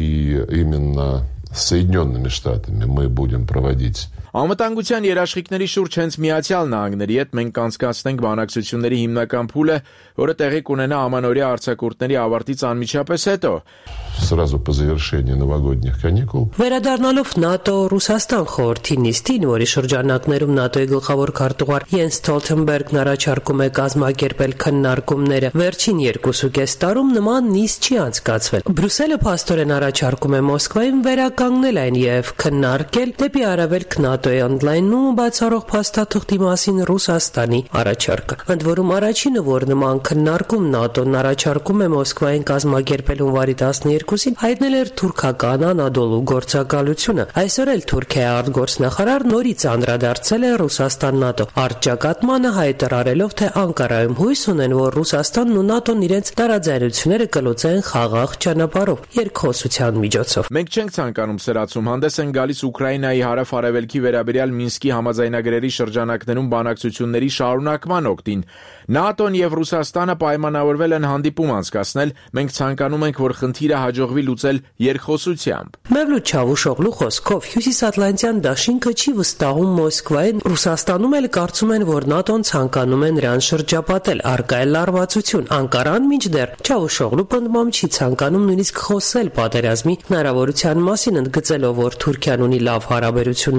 Соединенными Штатами мы будем проводить Անվտանգության երաշխիքների շուրջ հենց Միացյալ Նահանգների հետ մենք կանցկացնենք բանակցությունների հիմնական փուլը, որը տեղի կունենա ամանորյա արձակուրդների ավարտից անմիջապես հետո։ Сразу по завершении новогодних каникул. Վերադառնալով ՆԱՏՕ-Ռուսաստան խորհրդի նիստին, որի շրջանակներում ՆԱՏՕ-ի գլխավոր քարտուղար Յենս Ստոլթենբերգն առաջարկում է կազմակերպել քննարկումները, վերջին երկուսուկես տարում նման նիստ չի անցկացվել։ Բրյուսելը փաստորեն առաջարկում է Մոսկվային վերականգնել այն եւ քննարկել դեպի արևելք ՆԱՏՕ-ի օնլայնում բացառող փաստաթղթի մասին Ռուսաստանի առաջարկը։ Ընդ որում առաջինը, որ նման քննարկում ՆԱՏՕ-ն առաջարկում է Մոսկվային կազմակերպել հունվարի տասներկուսին, հայտնել էր թուրքական Անադոլու գործակալությունը։ Այսօր էլ Թուրքիայի արտգործնախարար նորից անդրադարձել է Ռուսաստան-ՆԱՏՕ առճակատմանը, հայտարարելով, թե Անկարայում հույս ունեն, որ Ռուսաստանն ու ՆԱՏՕ-ն իրենց տարաձայնությունները կլուծեն խաղաղ ճանապարհով, երկխոսության միջոցով։ Մենք չենք ցանկանում սրացում, հանդես են գալիս Ուկրաինայի հարավ-արևելքի վերաբերյալ Մինսկի համաձայնագրերի շրջանակներում բանակցությունների շարունակման օգտին։ ՆԱՏՕ-ն եւ Ռուսաստանը պայմանավորվել են հանդիպում անցկացնել։ Մենք ցանկանում ենք, որ խնդիրը հաջողվի լուծել երկխոսությամբ։ Մևլութ Չավուշօղլու խոսքով Հյուսիսատլանտյան դաշինքը չի վստահում Մոսկվային, Ռուսաստանում էլ կարծում են, որ ՆԱՏՕ-ն ցանկանում է նրան շրջապատել, առկա է լարվածություն։ Անկարան մինչդեռ Չավուշօղլու պնդմամբ չի ցանկանում նույնիսկ խոսել պատերազմի հնարավորության մասին, ընդգծելով, որ Թուրքիան ունի լավ հարաբերություններ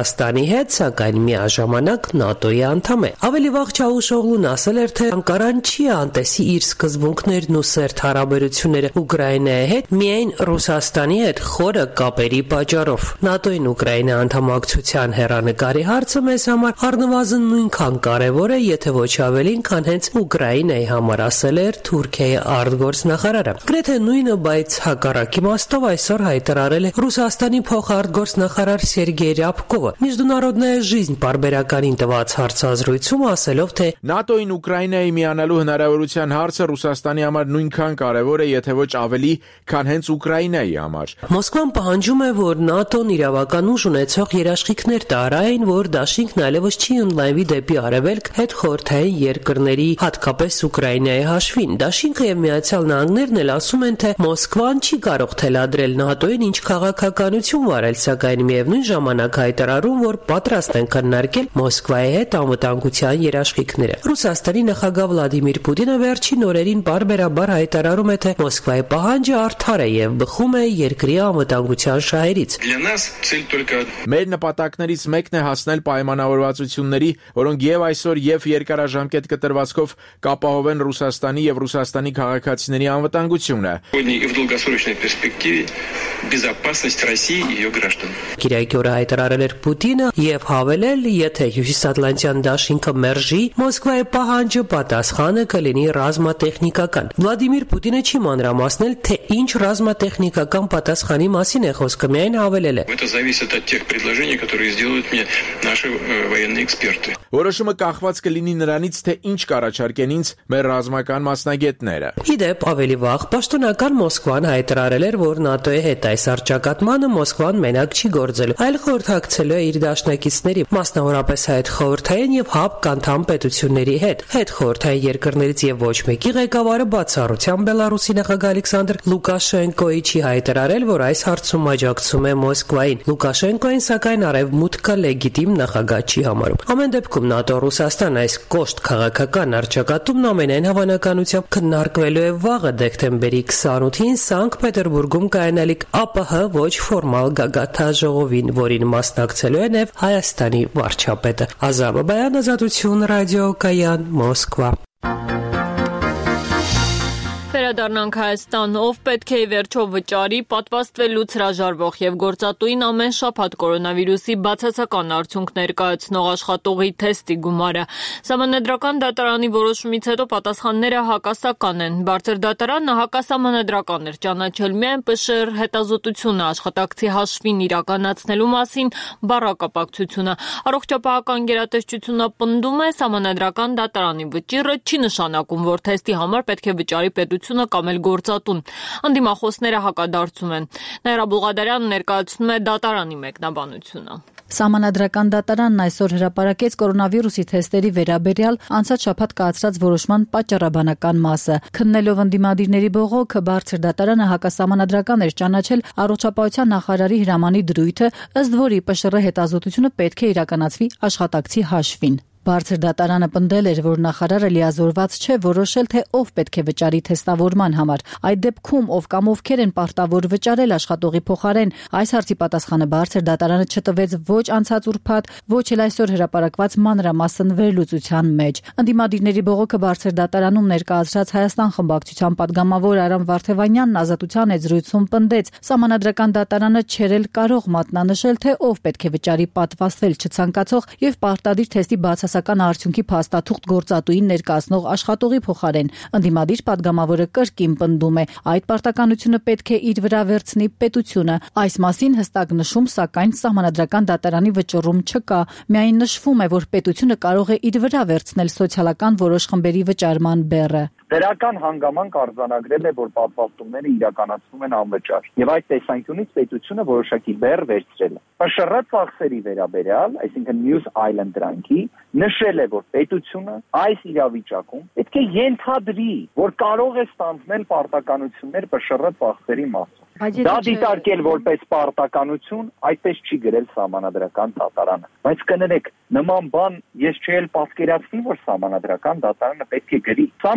Ռուսաստանի հետ, սակայն միաժամանակ ՆԱՏՕ-ի անդամ է։ Ավելի վաղ Չավուշօղլուն ասել էր, թե Անկարան չի անտեսի իր սկզբունքներն ու սերտ հարաբերությունները Ուկրաինայի հետ միայն Ռուսաստանի հետ խորը կապերի պատճառով։ ՆԱՏՕ-ին Ուկրաինա անդամակցության հեռանկարի հարցը մեզ համար առնվազն նույնքան կարևոր է, եթե ոչ ավելին, քան հենց Ուկրաինայի համար, ասել էր Թուրքիայի արտգործնախարարը։ Գրեթե նույնը, բայց հակառակ իմաստով այսօր հայտարարել է Ռուսաստանի փոխարտգործնախարար Սերգեյ Ռյաբկովը Միջնորодная жизнь պարբերականին տված հարցազրույցում ասելով, թե ՆԱՏՕ-ին Ուկրաինայի միանալու հնարավորության հարցը Ռուսաստանի համար նույնքան կարևոր է, եթե ոչ ավելի, քան հենց Ուկրաինայի համար։ Մոսկվան պահանջում է, որ ՆԱՏՕ-ն իրավական ուժ ունեցող երաշխիքներ տա այն, որ դաշինքն այլևս չի ընդլայնվի դեպի արևելք հետխորհրդային երկրների, հատկապես Ուկրաինայի հաշվին։ Դաշինքը եւ Միացյալ Նահանգներն էլ ասում են, թե Մոսկվան չի կարող թելադրել ՆԱՏՕ-ին ինչ քաղաքականություն վարել, սակայն միևնույն ժամանակ հայտարարում, որ պատրաստ են քննարկել Մոսկվայի հետ անվտանգության երաշխիքները։ Ռուսաստանի նախագահ Վլադիմիր Պուտինը վերջին օրերին բարբերաբար հայտարարում է, թե Մոսկվայի պահանջը արդար է եւ բխում է երկրի անվտանգության շահերից։ Մեր նպատակներից մեկն է հասնել պայմանավորվածությունների, որոնք եւ այսօր եւ երկարաժամկետ կտրվածքով կապահովեն Ռուսաստանի եւ Ռուսաստանի քաղաքացիների անվտանգությունը։ Կիրակի օրը հայտարարել էր Պուտինը եւ հավելել, եթե Հյուսիսատլանտյան դաշինքը մերժի, Մոսկվայի պահանջը պատասխանը կլինի ռազմատեխնիկական։ Վլադիմիր Պուտինը չի մանրամասնել, թե ինչ ռազմատեխնիկական պատասխանի մասին է խոսքը, միայն հավելել է. Որոշումը կախված կլինի նրանից, թե ինչ կառաջարկեն ինձ մեր ռազմական մասնագետները։ Իդեպ ավելի վաղ պաշտոնական Մոսկվան հայտարարել էր, որ ՆԱՏՕ-ի հետ այս առճակատմանը Մոսկվան մենակ չի գործելու, այլ խորհրդակցելու է իր դաշնակիցների, մասնավորապես հետխորհրդային եւ ՀԱՊԿ անդամ պետությունների հետ։ Հետխորհրդային երկրներից եւ ոչ մեկի ղեկավարը բացառությամբ Բելարուսի նախագահ Ալեքսանդր Լուկաշենկոյի չի հայտարարել, որ այս հարցում աջակցում է Մոսկվային։ Լուկաշենկոին սակայն արևմուտքը լեգիտիմ նախագահ չի համարում։ Ամեն դեպքում ՆԱՏՕ-Ռուսաստան այս կոշտ քաղաքական առճակատումն ամենայն հավանականությամբ քննարկվելու է վաղը դեկտեմբերի քսանութին Սանկտ Պետերբուրգում կայանալիք ԱՊՀ ոչ ֆորմալ գագաթաժողովին, որին մասնակցելու է նաև Հայաստանի վարչապետը։ Ազատ Բաբայան, Ազատություն, ռադիոկայան, Մոսկվա։ Վերադառնանք Հայաստան, ով պետք է վերջով վճարի պատվաստվելուց հրաժարվող եւ գործատուին ամեն շաբաթ կորոնավիրուսի բացասական արդյունք ներկայացնող աշխատողի թեստի գումարը։ Սահմանադրական դատարանի որոշումից հետո պատասխանները հակասական են։ Բարձր դատարանը հակասահմանադրական էր ճանաչել միայն ՊՇՌ հետազոտությունը աշխատակցի հաշվին իրականացնելու մասին բառակապակցությունը։ Առողջապահական գերատեսչությունը պնդում է, սահմանադրական դատարանի վճիռը չի նշանակում, որ թեստի համար պետք է վճարի պետությունը կամ էլ գործատուն։ Անդիմախոսները հակադարձում են։ Նաիրա Բուղադարյանն ներկայացնում է դատարանի մեկնաբանությունը։ Սահմանադրական դատարանն այսօր հրապարակեց կորոնավիրուսի թեստերի վերաբերյալ անցած շաբաթ կայացրած որոշման պատճառաբանական մասը։ Քննելով ընդդիմադիրների բողոքը, բարձր դատարանը հակասահմանադրական էր ճանաչել առողջապահության նախարարի հրամանի դրույթը, ըստ որի ՊՇՌ հետազոտությունը պետք է իրականացվի աշխատակցի հաշվին։ Բարձր դատարանը պնդել էր, որ նախարարը լիազորված չէ որոշել, թե ով պետք է վճարի թեստավորման համար։ Այդ դեպքում ով կամ ովքեր են պարտավոր վճարել աշխատողի փոխարեն, այս հարցի պատասխանը բարձր դատարանը չտվեց ոչ անցած ուրբաթ, ոչ էլ այսօր հրապարակված մանրամասն վերլուծության մեջ։ Ընդդիմադիրների բողոքը բարձր դատարանում ներկայացրած Հայաստան խմբակցության падգամավոր Արամ Վարդևանյանն Ազատության հետ զրույցում պնդեց, սահմանադրական դատարանը չէր էլ կարող մատնանշել, թե ով պետք է վճարի պատվաստվել չցանկացող եւ պարտադիր թեստի բացասական արդյունքի փաստաթուղթ գործատուին ներկայացնող աշխատողի փոխարեն։ Ընդդիմադիր падգամավորը կրկին պնդում է, այդ պարտականությունը պետք է իր վրա վերցնի պետությունը։ Այս մասին հստակ նշում, սակայն սահմանադրական դատարանի վճռում չկա։ Միայն նշվում է, որ պետությունը կարող է իր վրա վերցնել սոցիալական որոշ խմբերի վճարման բեռը։ Վերական հանգամանք արձանագրել է, որ պատվաստումները իրականացվում են անվճար, եւ այդ տեսանկյունից պետությունը որոշակի բեռ վերցրել է։ ՊՇՌ ծախսերի վերաբերյալ, այսինքն մյուս այլ ընտրանքի, նշել է, որ պետությունը այս իրավիճակում պետք է ենթադրի, որ կարող է ստանձնել պարտականություններ ՊՇՌ ծախսերի մասով։ Դա դիտարկել որպես պարտականություն, այդպես չի գրել սահմանադրական դատարանը։ Բայց կներեք, նման բան ես չէ էլ պատկերացնի, որ սահմանադրական դատարանը պետք է գրի։ Սահմանադրական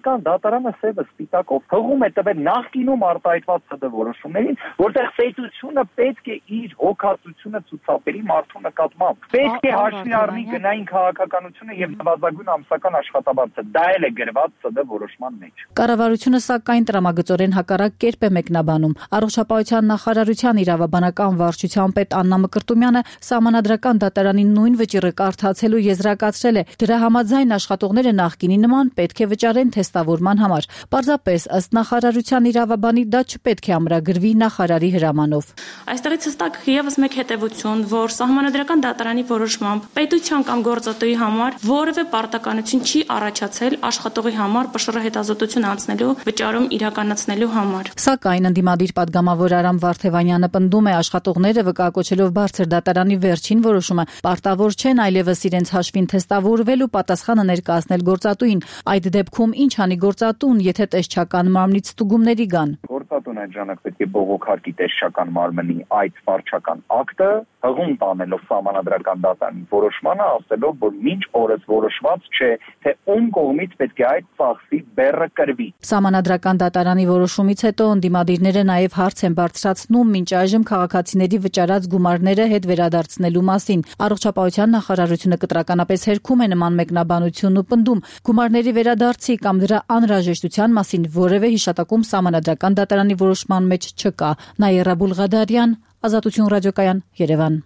Սահմանադրական դատարանը սևը սպիտակով հղում է տվել նախկինում արտահայտված ՍԴ որոշումներին, որտեղ պետությունը պետք է իր հոգացությունը ցուցաբերի մարդու նկատմամբ։ Պետք է հաշվի առնի գնային քաղաքականությունը եւ նվազագույն ամսական աշխատավարձը։ Դա էլ է գրված ՍԴ որոշման մեջ։ Կառավարությունը սակայն տրամագծորեն հակառակ կերպ է մեկնաբանում։ Առողջապահության նախարարության իրավաբանական վարչության պետ Աննա Մկրտումյանը Սահմանադրական դատարանի նույն վճիռը կարդացել ու եզրակացրել է, դրա համաձայն աշխատողները նախկինի նման պետք է վճարեն թեստավորման համար։ Պարզապես ըստ նախարարության իրավաբանի դա չպետք է ամրագրվի նախարարի հրամանով։ Այստեղից հստակ եւս մեկ հետևություն, որ Սահմանադրական դատարանի որոշմամբ պետության կամ գործատուի համար որևէ պարտականություն չի առաջացել աշխատողի համար Բ Շ Ռ հետազոտություն անցնելու վճարում իրականացնելու համար։ Սակայն ընդդիմադիր պատգամավոր Արամ Վարդևանյանը պնդում է, աշխատողները վկայակոչելով բարձր դատարանի վերջին որոշումը պարտավոր չեն այլևս իրենց հաշվին թեստավորվել ու պատասխանը ներկայացնել գործատուին։ Այդ դեպքում ինչ անի գործատուն, եթե տեսչական մարմնից ստուգումների գան։ Գործատուն այդ ժամանակ պետք է բողոքարկի տեսչական մարմնի այդ վարչական ակտը, հղում տանելով Սահմանադրական դատարանի որոշմանը, ասելով, որ մինչ օրս որոշված չէ, թե ում կողմից պետք է այդ ծախսի բեռը կրվի։ Սահմանադրական դատարանի որոշումից հետո ընդդիմադիրները նաև հարց են բարձրացնում մինչ այժմ քաղաքացիների վճարած գումարները հետ վերադարձնելու մասին։ Առողջապահության նախարարությունը կտրականապես հերքում է նման մեկնաբանությունն ու պնդում, գումարների վերադարձի կամ դրա անհրաժեշտության մասին որևէ հիշատակում Սահմանադրական դատարանի որոշման մեջ չկա։ Նաիրա Բուլղադարյան, Ազատություն ռադիոկայան, Երևան։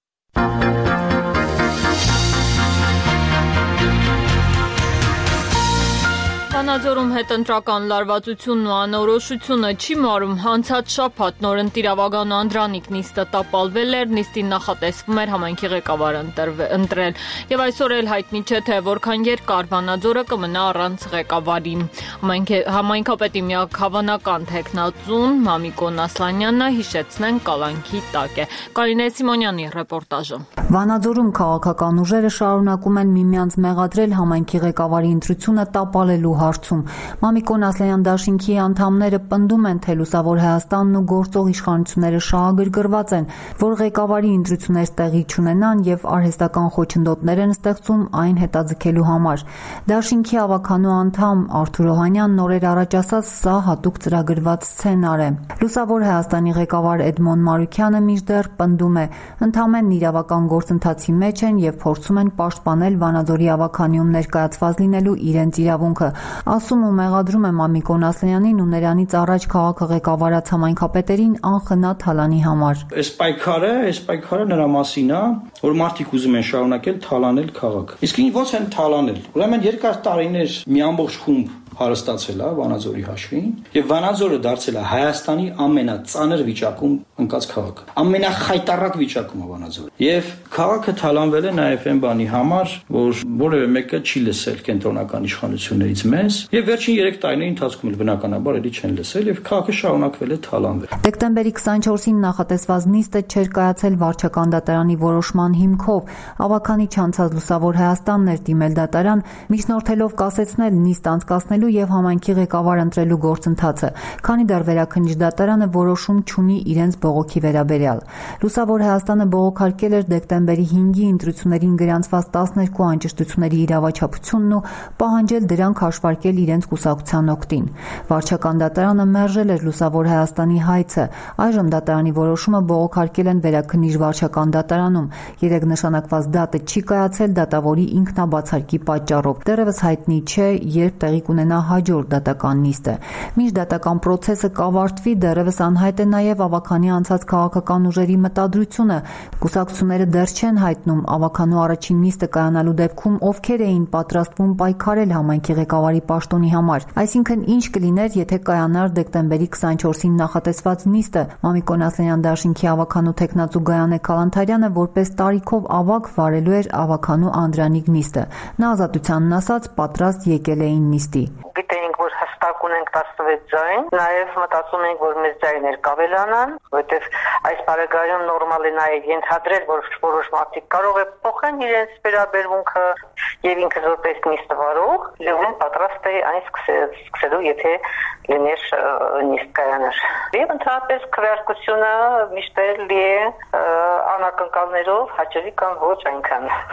Վանաձորում հետընտրական լարվածությունն ու անորոշությունը չի մարում։ Անցած շաբաթ նորընտիրավական Անդրանիկ նիստը տապալվել էր, նիստին նախատեսվում էր համայնքի ղեկավար ընտրել։ Եվ այսօր էլ հայտնի չէ, թե որքան երկար Վանաձորը կմնա առանց ղեկավարի։ Համայնքապետի միակ հավանական թեկնածուն Մամիկոն Ասլանյանն հիշեցնեն կալանքի տակ է։ Կարինե Սիմոնյանի ռեպորտաժը։ Վանաձորում քաղաքական ուժերը շարունակում են միմյանց մեղադրել համայնքի ղեկավարի ընտրությունը տապալելու հարցում։ Մամիկոն Ասլանյան դաշինքի անդամները պնդում են, թե Լուսավոր Հայաստանն ու գործող իշխանությունները շահագրգռված են, որ ղեկավարի ընտրություններ տեղի չունենան եւ արհեստական խոչընդոտներ են ստեղծում այն հետաձգելու համար։ Դաշինքի ավականու անդամ Արթուր Օհանյանն նորեր առաջ ասաց, սա հատուկ ծրագրված սցենար է։ Լուսավոր Հայաստանի ղեկավար Էդմոն Մարուքյանը մինչդեռ պնդում է, ընդհանրեն իրավական գործընթացի մեջ են եւ փորձում են պաշտպանել Վանաձորի ավականիում ներկայացված լինելու իրենց իրավունքը։ Ասում ու մեղադրում է Մամիկոն Ասլանյանին ու նրանից առաջ քաղաքը ղեկավարած համայնքապետերին անխնա թալանի համար։ Այս պայքարը, այս պայքարը նրա մասին է, որ մարդիկ ուզում են շարունակել թալանել քաղաքը։ Իսկ ո՞նց են թալանել։ Ուրեմն երկար տարիներ մի ամբողջ խումբ հարստացել է Վանաձորի հաշվին եւ Վանաձորը դարձել է Հայաստանի ամենածանր վիճակում ընկած քաղաքը։ Ամենախայտառակ վիճակում է Վանաձորը։ Եվ քաղաքը թալանվել է նաեւ այն բանի համար, որ որևէ մեկը չի լսել կենտրոնական իշխանություններից մեզ եւ վերջին երեք տարիների ընթացքում էլ բնականաբար էլի չեն լսել եւ քաղաքը շարունակվել է թալանվել։ Դեկտեմբերի քսանչորսին նախատեսված նիստը չէր կայացել վարչական դատարանի որոշման հիմքով։ Ավականի չանցած Լուսավոր Հայաստանն էր դիմել դատարան, միջնորդելով կասեցնել նիստ անցկացնելու եւ համայնքի ղեկավար ընտրելու գործընթացը, քանի դեռ վերաքննիչ դատարանը որոշում չունի իրենց բողոքի վերաբերյալ։ Լուսավոր Հայաստանը բողոքարկել էր դեկտեմբերի հինգի ընտրություններին գրանցված տասներկու անճշտությունների իրավաչափությունն ու պահանջել դրանք հաշվարկել իրենց կուսակցության օգտին։ Վարչական դատարանը մերժել էր Լուսավոր Հայաստանի հայցը։ Այժմ դատարանի որոշումը բողոքարկել են վերաքննիչ վարչական դատարանում։ Երեք նշանակված դատը չի կայացել դատավորի ինքնաբացարկի պատճառով։ Դեռևս հայտնի չէ, երբ տեղի կունենա հաջորդ դատական նիստը։ Մինչ դատական process-ը կավարտվի, դեռևս անհայտ է նաև ավականի անցած քաղաքական ուժերի մտադրությունը։ Կուսակցությունները դեռ չեն հայտնում ավականու առաջին նիստը կայանալու դեպքում ովքեր էին պատրաստվում պայքարել համայնքի ղեկավարի պաշտոնի համար։ Այսինքն ինչ կլիներ, եթե կայանար դեկտեմբերի քսանչորսին նախատեսված նիստը։ Մամիկոն Ասլանյան դաշինքի ավականու թեկնածու Գայանե Քալանթարյանը որպես տարիքով ավակ վարելու էր ավականու Անդրանիկ նիստը։ Նա Ազատությանն ասաց, պատրաստ եկել էին նիստի։ Գիտեինք, որ հստակ ունենք տասնվեց ձայն, նաև մտածում ենք, որ մեծ ձայներ կավելանան, որովհետև այս բարեկայում նորմալ է նաև ենթադրել, որ որոշ մարդիկ կարող է փոխեն իրենց վերաբերմունքը եւ ինքը որպես նիստ վարող, լեւեն պատրաստ է այն սկսելու, եթե լիներ նիստ կայանար։ Եվ ընդհանրապես քվեարկությունը միշտ լի է անակնկալներով, հաճելի կամ ոչ այնքան։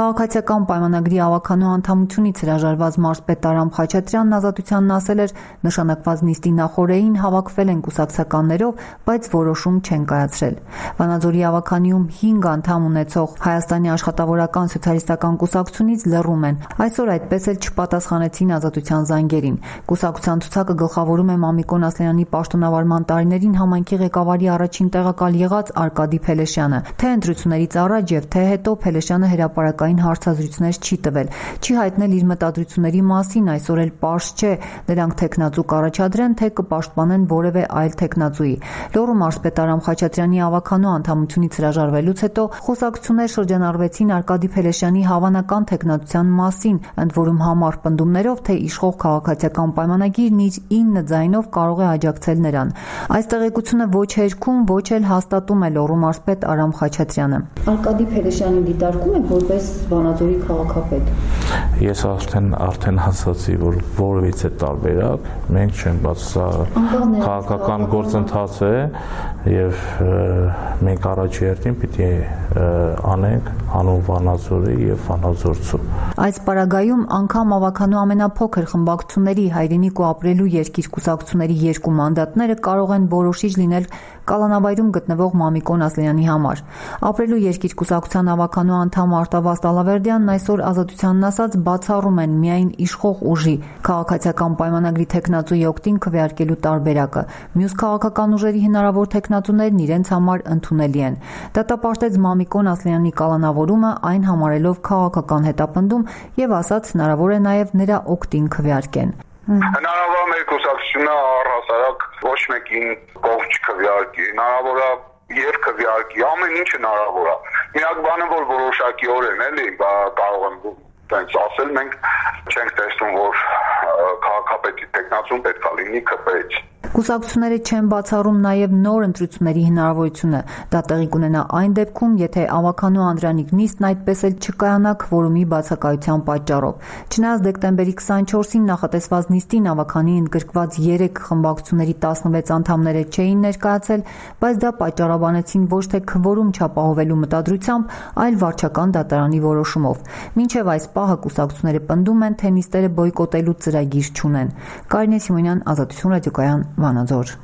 Քաղաքացիական պայմանագրի ավականու անդամությունից հրաժարված մարզպետ Արամ Խաչատրյանն Ազատությանն ասել էր, նշանակված նիստի նախօրեին հավաքվել են կուսակցականներով, բայց որոշում չեն կայացրել։ Վանաձորի ավականիում հինգ անդամ ունեցող Հայաստանի աշխատավորական սոցիալիստական կուսակցությունից լռում են։ Այսօր այդպես էլ չպատասխանեցին Ազատության զանգերին։ Կուսակցության ցուցակը գլխավորում է Մամիկոն Ասլանյանի պաշտոնավարման տարիներին համայնքի ղեկավարի առաջին տեղակալ եղած Արկադի Փելեշյանը։ Թե ընտրություններից առաջ եւ թե հետո Փելեշյանը հրապարակային հարցազրույցներ չի տվել, չի հայտնել իր մտադրությունների մասին, այսօր էլ պարզ չէ, նրանք թեկնածու կառաջադրեն, թե կպաշտպանեն որևէ այլ թեկնածուի։ Լոռու մարզպետ Արամ Խաչատրյանի ավականու անդամությունից հրաժարվելուց հետո խոսակցություններ շրջանառվեցին Արկադի Փելեշյանի հավանական թեկնածության մասին, ընդ որում համառ պնդումներով, թե իշխող քաղաքացիական պայմանագիրն իր ինը ձայնով կարող է աջակցել նրան։ Այս տեղեկությունը ոչ հերքում, ոչ էլ հաստատում է Լոռու մարզպետ Արամ Խաչատրյանը։ Արկադի Փելեշյանին դիտարկում եք որպես Վանաձորի քաղաքապետ։ Ես արդեն արդեն ասացի, որ որևիցե տարբերակ մենք չենք բաց, սա քաղաքական գործընթաց է եւ մենք առաջի հերթին պիտի անենք հանուն Վանաձորի եւ Վանաձորցու։ Այս պարագայում անգամ ավականու ամենափոքր խմբակցությունների հայրենիք ու ապրելու երկիր կուսակցությունների երկու մանդատները կարող են որոշիչ լինել Կալանավայրում գտնվող Մամիկոն Ասլանյանի համար։ Ապրելու երկիր կուսակցության ավականու անդամ Արտավազդ Ալավերդյանն այսօր Ազատությանն ասած բացառում են միայն իշխող ուժի քաղաքացիական պայմանագրի թեկնածուի օգտին քվեարկելու տարբերակը։ Մյուս քաղաքական ուժերի հնարավոր թեկնածուներն իրենց համար ընդունելի են։ Դատապարտեց Մամիկոն Ասլանյանի կալանավորումը, այն համարելով քաղաքական հետապնդում եւ ասաց հնարավոր է նաեւ նրա օգտին քվեարկեն։ Հնարավոր է մեր կուսակցությունը առհասարակ ոչ մեկին կողմ չքվեարկի, հնարավոր է եւ քվեարկի, ամեն ինչ հնարավոր է։ Միակ բանը, որ որոշակիորեն էլի կարող եմ տենց ասել, մենք չենք տեսնում, որ քաղաքապետի տեխնացուն պետք է լինի ԿՊ-ից։ Կուսակցությունները չեն բացառում նաև նոր ընտրությունների հնարավորությունը։ Դա տեղի կունենա այն դեպքում, եթե ավականու Անդրանիկ նիստն այդպես էլ չկայանա քվորումի բացակայության պատճառով։ Չնայած դեկտեմբերի քսաներկուսին նախատեսված նիստին ավականի ընդգրկված երեք խմբակցությունների տասնվեց անդամները չէին ներկայացել, բայց դա պատճառաբանեցին ոչ թե քվորում չապահովելու մտադրությամբ, այլ վարչական դատարանի որոշումով։ Մինչև այս պահը կուսակցությունները պնդում են, թե նիստերը բոյկոտելու ծրագիր չունեն։ Կարինե Սիմոնյան, Ազատություն ռադիոկայան, Վանաձոր։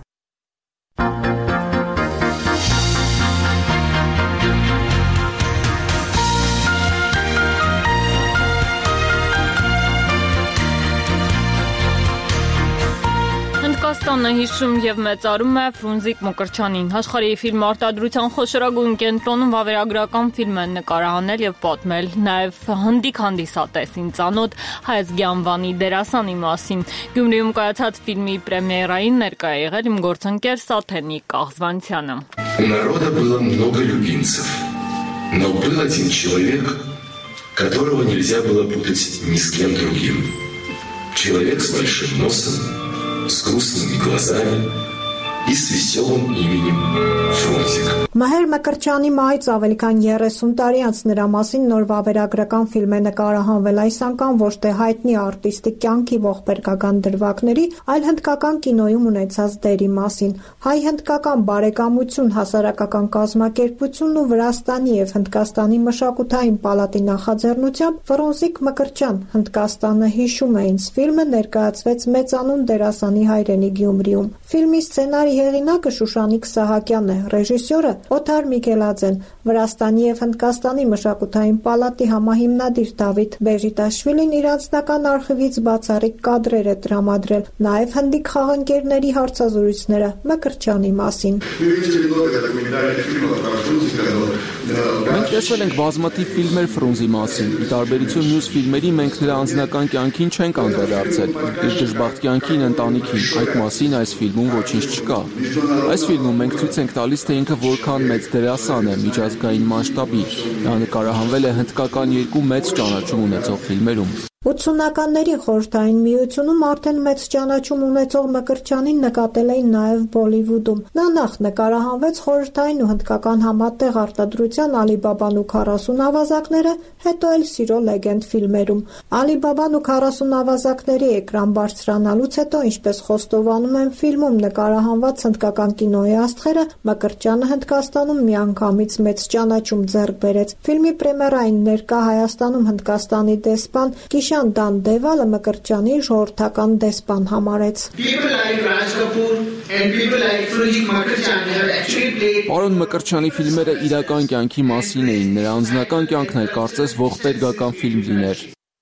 Հնդկաստանը հիշում եւ մեծարում է Ֆրունզիկ Մկրտչյանին։ Աշխարհի ֆիլմ արտադրության խոշորագույն կենտրոնում վավերագրական ֆիլմ են նկարահանել եւ պատմել, նաեւ հնդիկ հանդիսատեսին ծանոթ Հայազգի անվանի դերասանի մասին։ Գյումրիում կայացած ֆիլմի պրեմիերային ներկա է եղել իմ գործընկեր Սաթենիկ Կաղզվանցյանը։ У народа было много любимцев, но был один человек, которого нельзя было путать ни с кем другим. Человек с большим носом, с грустными глазами и с веселым именем Фрунзик. Մահեր Մկրտչյանի մահից ավելի քան երեսուն տարի անց նրա մասին նոր վավերագրական ֆիլմ է նկարահանվել, այս անգամ ոչ թե հայտնի արտիստի կյանքի ողբերգական դրվագների, այլ հնդկական կինոյում ունեցած դերի մասին։ Հայ-հնդկական բարեկամություն, հասարակական կազմակերպությունն ու Վրաստանի եւ Հնդկաստանի մշակութային պալատի նախաձեռնությամբ Ֆրունզիկ Մկրտչյան Հնդկաստանը հիշում է ինձ ֆիլմը ներկայացվեց մեծանուն դերասանի հայրենի Գյումրիում։ Ֆիլմի սցենարի հեղինակը Շուշանիկ Սահակյանն է, ռեժիսորը Օթար Միքելաձեն, Վրաստանի եւ Հնդկաստանի մշակութային պալատի համահիմնադիր Դավիթ Բեժիտաշվիլին իր անձնական արխիվից բացառիկ կադրեր է տրամադրել, նաեւ հնդիկ խաղընկերների հարցազրույցները Մկրտչյանի մասին։ Մենք տեսել ենք բազմաթիվ ֆիլմեր Ֆրունզի մասին։ Ի տարբերություն մյուս ֆիլմերի մենք նրա անձնական կյանքին չենք անդրադարձել։ Իր դժբախտ կյանքին, ընտանիքին, այդ մասին այս ֆիլմում ոչինչ չկա։ Այս ֆիլմում մենք ցույց ենք տալիս, թե ինքը որքան մեծ դերասան է միջազգային մասշտաբի։ Նա նկարահանվել է հնդկական երկու մեծ ճանաչում ունեցող ֆիլմերում։ ութսունականների խորհրդային միությունում արդեն մեծ ճանաչում ունեցող Մկրտչյանին նկատել էին նաև Բոլիվուդում։ Նա նախ նկարահանվեց խորհրդային ու հնդկական համատեղ արտադրության Ալիբաբան ու քառասուն ավազակները, հետո էլ Սիրո լեգենդ ֆիլմերում։ Ալիբաբան ու քառասուն ավազակների էկրան բարձրանալուց հետո, ինչպես խոստովանում են ֆիլմում նկարահանված հնդկական կինոյի աստղերը, Մկրտչյանը Հնդկաստանում միանգամից մեծ ճանաչում ձեռք բերեց։ Ֆիլմի պրեմիերային ներկա Հայաստանում Հնդկաստանի դեսպան Կիշան Դան Դևալը Մկրտչյանի ժողովրդական դեսպան համարեց։ Պարոն Մկրտչյանի ֆիլմերը իրական կյանքի մասին էին, նրա անձնական կյանքն էլ կարծես ողբերգական ֆիլմ լիներ։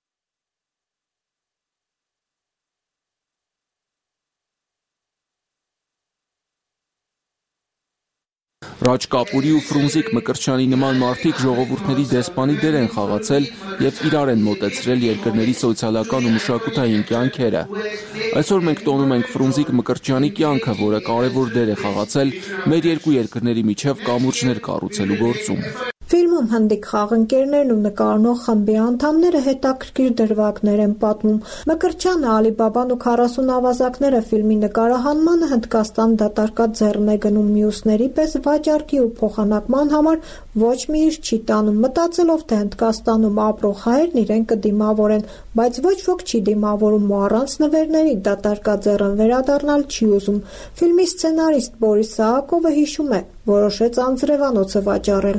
Ռաջ Կապուրի ու Ֆրունզիկ Մկրտչյանի նման մարդիկ ժողովուրդների դեսպանի դեր են խաղացել եւ իրար են մոտեցրել երկրների սոցիալական ու մշակութային կյանքերը։ Այսօր մենք տոնում ենք Ֆրունզիկ Մկրտչյանի կյանքը, որը կարևոր դեր է խաղացել մեր երկու երկրների միջև կամուրջներ կառուցելու գործում։ Ֆիլմում հնդիկ խաղընկերներն ու նկարնող խմբի անդամները հետաքրքիր դրվագներ են պատմում։ Մկրտչյանը Ալիբաբան ու քառասուն ավազակները ֆիլմի նկարահանմանը Հնդկաստան դատարկած ձեռն է գնում, մյուսների պես վաճառքի ու փոխանակման համար ոչ մի իր չի տանում, մտածելով, թե Հնդկաստանում ապրող հայերն իրեն կդիմավորեն, բայց ոչ ոք չի դիմավորում ու առանց նվերների դատարկած ձեռն վերադառնալ չի ուզում։ Ֆիլմի սցենարիստ Բորիս Սահակովը հիշում է, որոշեց անձրևանոցը վաճառել։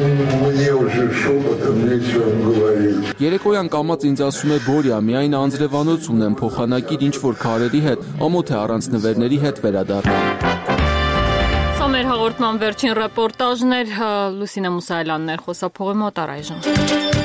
Երեկոյան կամած ինձ ասում է Բորյա, միայն անձրևանոց ունեմ փոխանակիր ինչ-որ քարերի հետ, ամոթ է առանց նվերների հետ վերադառնալ։ Սա մեր հաղորդման վերջին ռեպորտաժն էր, Լուսինե Մուսայելյանն էր խոսափողի մոտ առայժմ։